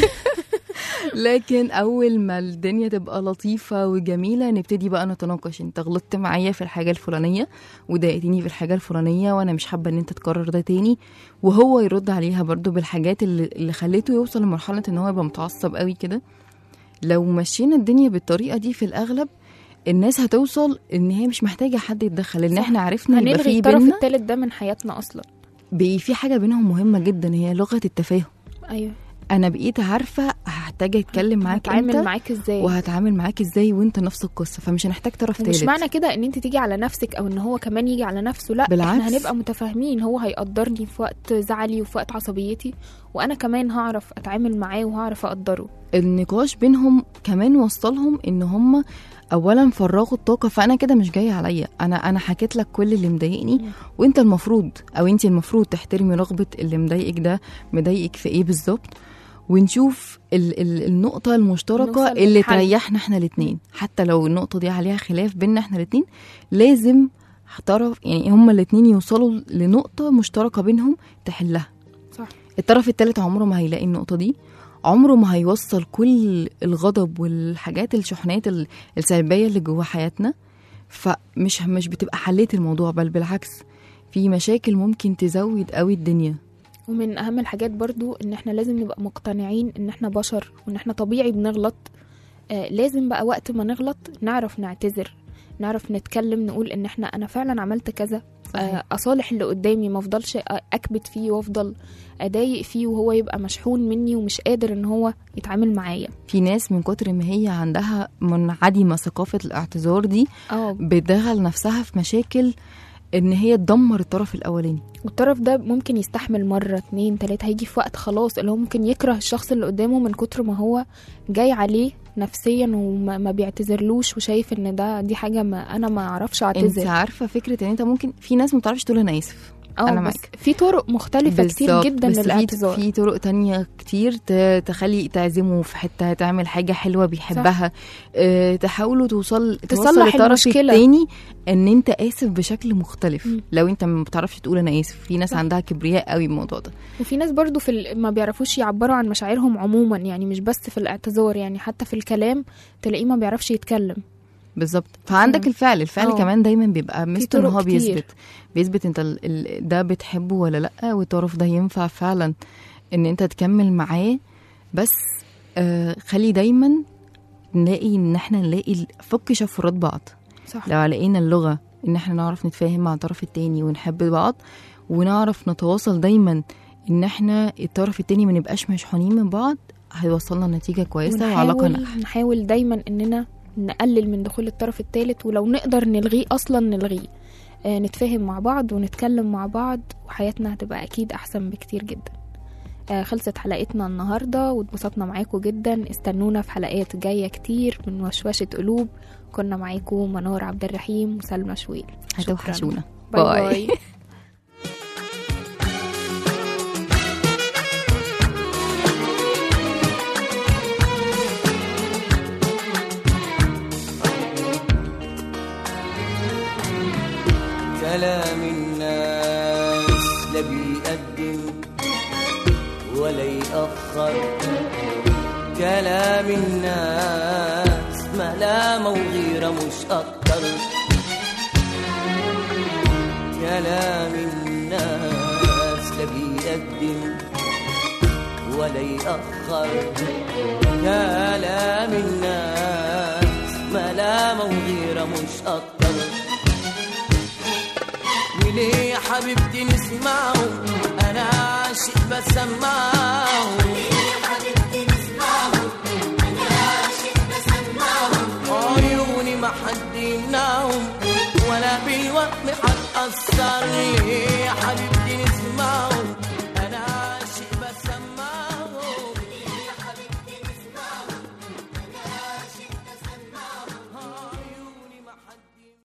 لكن اول ما الدنيا تبقى لطيفه وجميله نبتدي بقى نتناقش، انت غلطت معايا في الحاجه الفلانيه وضايقتني في الحاجه الفلانيه وانا مش حابه ان انت تكرر ده تاني، وهو يرد عليها برضو بالحاجات اللي خليته يوصل لمرحله ان هو يبقى متعصب قوي كده. لو مشينا الدنيا بالطريقه دي في الاغلب الناس هتوصل ان هي مش محتاجه حد يتدخل، لان احنا عرفنا يبقى في الطرف الثالث ده من حياتنا اصلا. في حاجه بينهم مهمه جدا هي لغه التفاهم. ايوه انا بقيت عارفه هحتاج اتكلم معاك هتعامل معاك ازاي وهتعامل معاك ازاي وانت نفس القصه، فمش هنحتاج طرف ثالث. مش معنى كده ان انت تيجي على نفسك او ان هو كمان يجي على نفسه، لا بالعكس. احنا هنبقى متفاهمين، هو هيقدرني في وقت زعلي وفي وقت عصبيتي، وانا كمان هعرف اتعامل معاه وهعرف اقدره. النقاش بينهم كمان وصلهم ان هم اولا فرغوا الطاقه، فانا كده مش جايه عليا، انا حكيت لك كل اللي مضايقني وانت المفروض او انت المفروض تحترمي رغبه اللي مضايقك ده مضايقك في ايه بالظبط، ونشوف النقطه المشتركه اللي تريحنا احنا الاثنين. حتى لو النقطه دي عليها خلاف بيننا احنا الاثنين لازم طرف، يعني هما الاثنين يوصلوا لنقطه مشتركه بينهم تحلها. صح. الطرف الثالث عمره ما هيلاقي النقطه دي، عمره ما هيوصل كل الغضب والحاجات الشحنات السلبية اللي جوه حياتنا، فمش بتبقى حليت الموضوع، بل بالعكس في مشاكل ممكن تزود قوي الدنيا. ومن أهم الحاجات برضو إن احنا لازم نبقى مقتنعين إن احنا بشر وإن احنا طبيعي بنغلط. لازم بقى وقت ما نغلط نعرف نعتذر، نعرف نتكلم، نقول إن أنا فعلا عملت كذا، أصالح اللي قدامي، ما افضلش أكبت فيه وافضل أضايق فيه وهو يبقى مشحون مني ومش قادر إن هو يتعامل معايا. في ناس من كتر ما هي عندها منعدمة ثقافة الاعتذار دي بتدخل نفسها في مشاكل إن هي تدمر الطرف الأولاني، والطرف ده ممكن يستحمل مرة 2 3، هيجي في وقت خلاص اللي هو ممكن يكره الشخص اللي قدامه من كتر ما هو جاي عليه نفسيا وما بيعتذرلوش وشايف ان دي حاجة ما انا اعرفش اعتذر. انت عارفة فكرة ان انت ممكن في ناس ما بتعرفش تقول انا اسف، انا معاك، في طرق مختلفة كتير جدا للاعتذار، في طرق تانية كتير تخلي تعزمه في حتة، تعمل حاجة حلوة بيحبها، تحاولوا توصل للطرف التاني ان انت اسف بشكل مختلف. لو انت ما بتعرفش تقول انا اسف، في ناس عندها كبرياء قوي بالموضوع ده، وفي ناس برضو ما بيعرفوش يعبروا عن مشاعرهم عموما، يعني مش بس في الاعتذار، يعني حتى في الكلام تلاقيه ما بيعرفش يتكلم بالظبط. فعندك الفعل كمان دايما بيبقى مستر ان هو بيثبت انت ده بتحبه ولا لا، والطرف ده ينفع فعلا ان انت تكمل معاه. بس خلي دايما نلاقي فك شفرات بعض. صح. لو لقينا اللغة ان احنا نعرف نتفاهم مع الطرف التاني ونحب بعض ونعرف نتواصل دايما ان احنا الطرف التاني ما نبقاش مشحونين من بعض، هيوصلنا نتيجة كويسة وعلاقة ناجحة. نحاول دايما اننا نقلل من دخول الطرف الثالث، ولو نقدر نلغيه اصلا نلغيه، نتفاهم مع بعض ونتكلم مع بعض، وحياتنا هتبقى اكيد احسن بكتير جدا. خلصت حلقتنا النهاردة واتبسطنا معاكم جدا. استنونا في حلقات جاية كتير من وشوشة قلوب. كنا معاكم منار عبد الرحيم وسلمى شويل. هتوحشونا. باي باي. كلام الناس لا بيقدم ولا يأخر، كلام الناس ملامة وغيرة مش أكتر، كلام الناس لا بيقدم ولا يأخر، كلام الناس ملامة وغيرة مش أكتر. وليه يا حبيبتي نسمعه، أنا عاشق بسمعه، وليه يا حبيبتي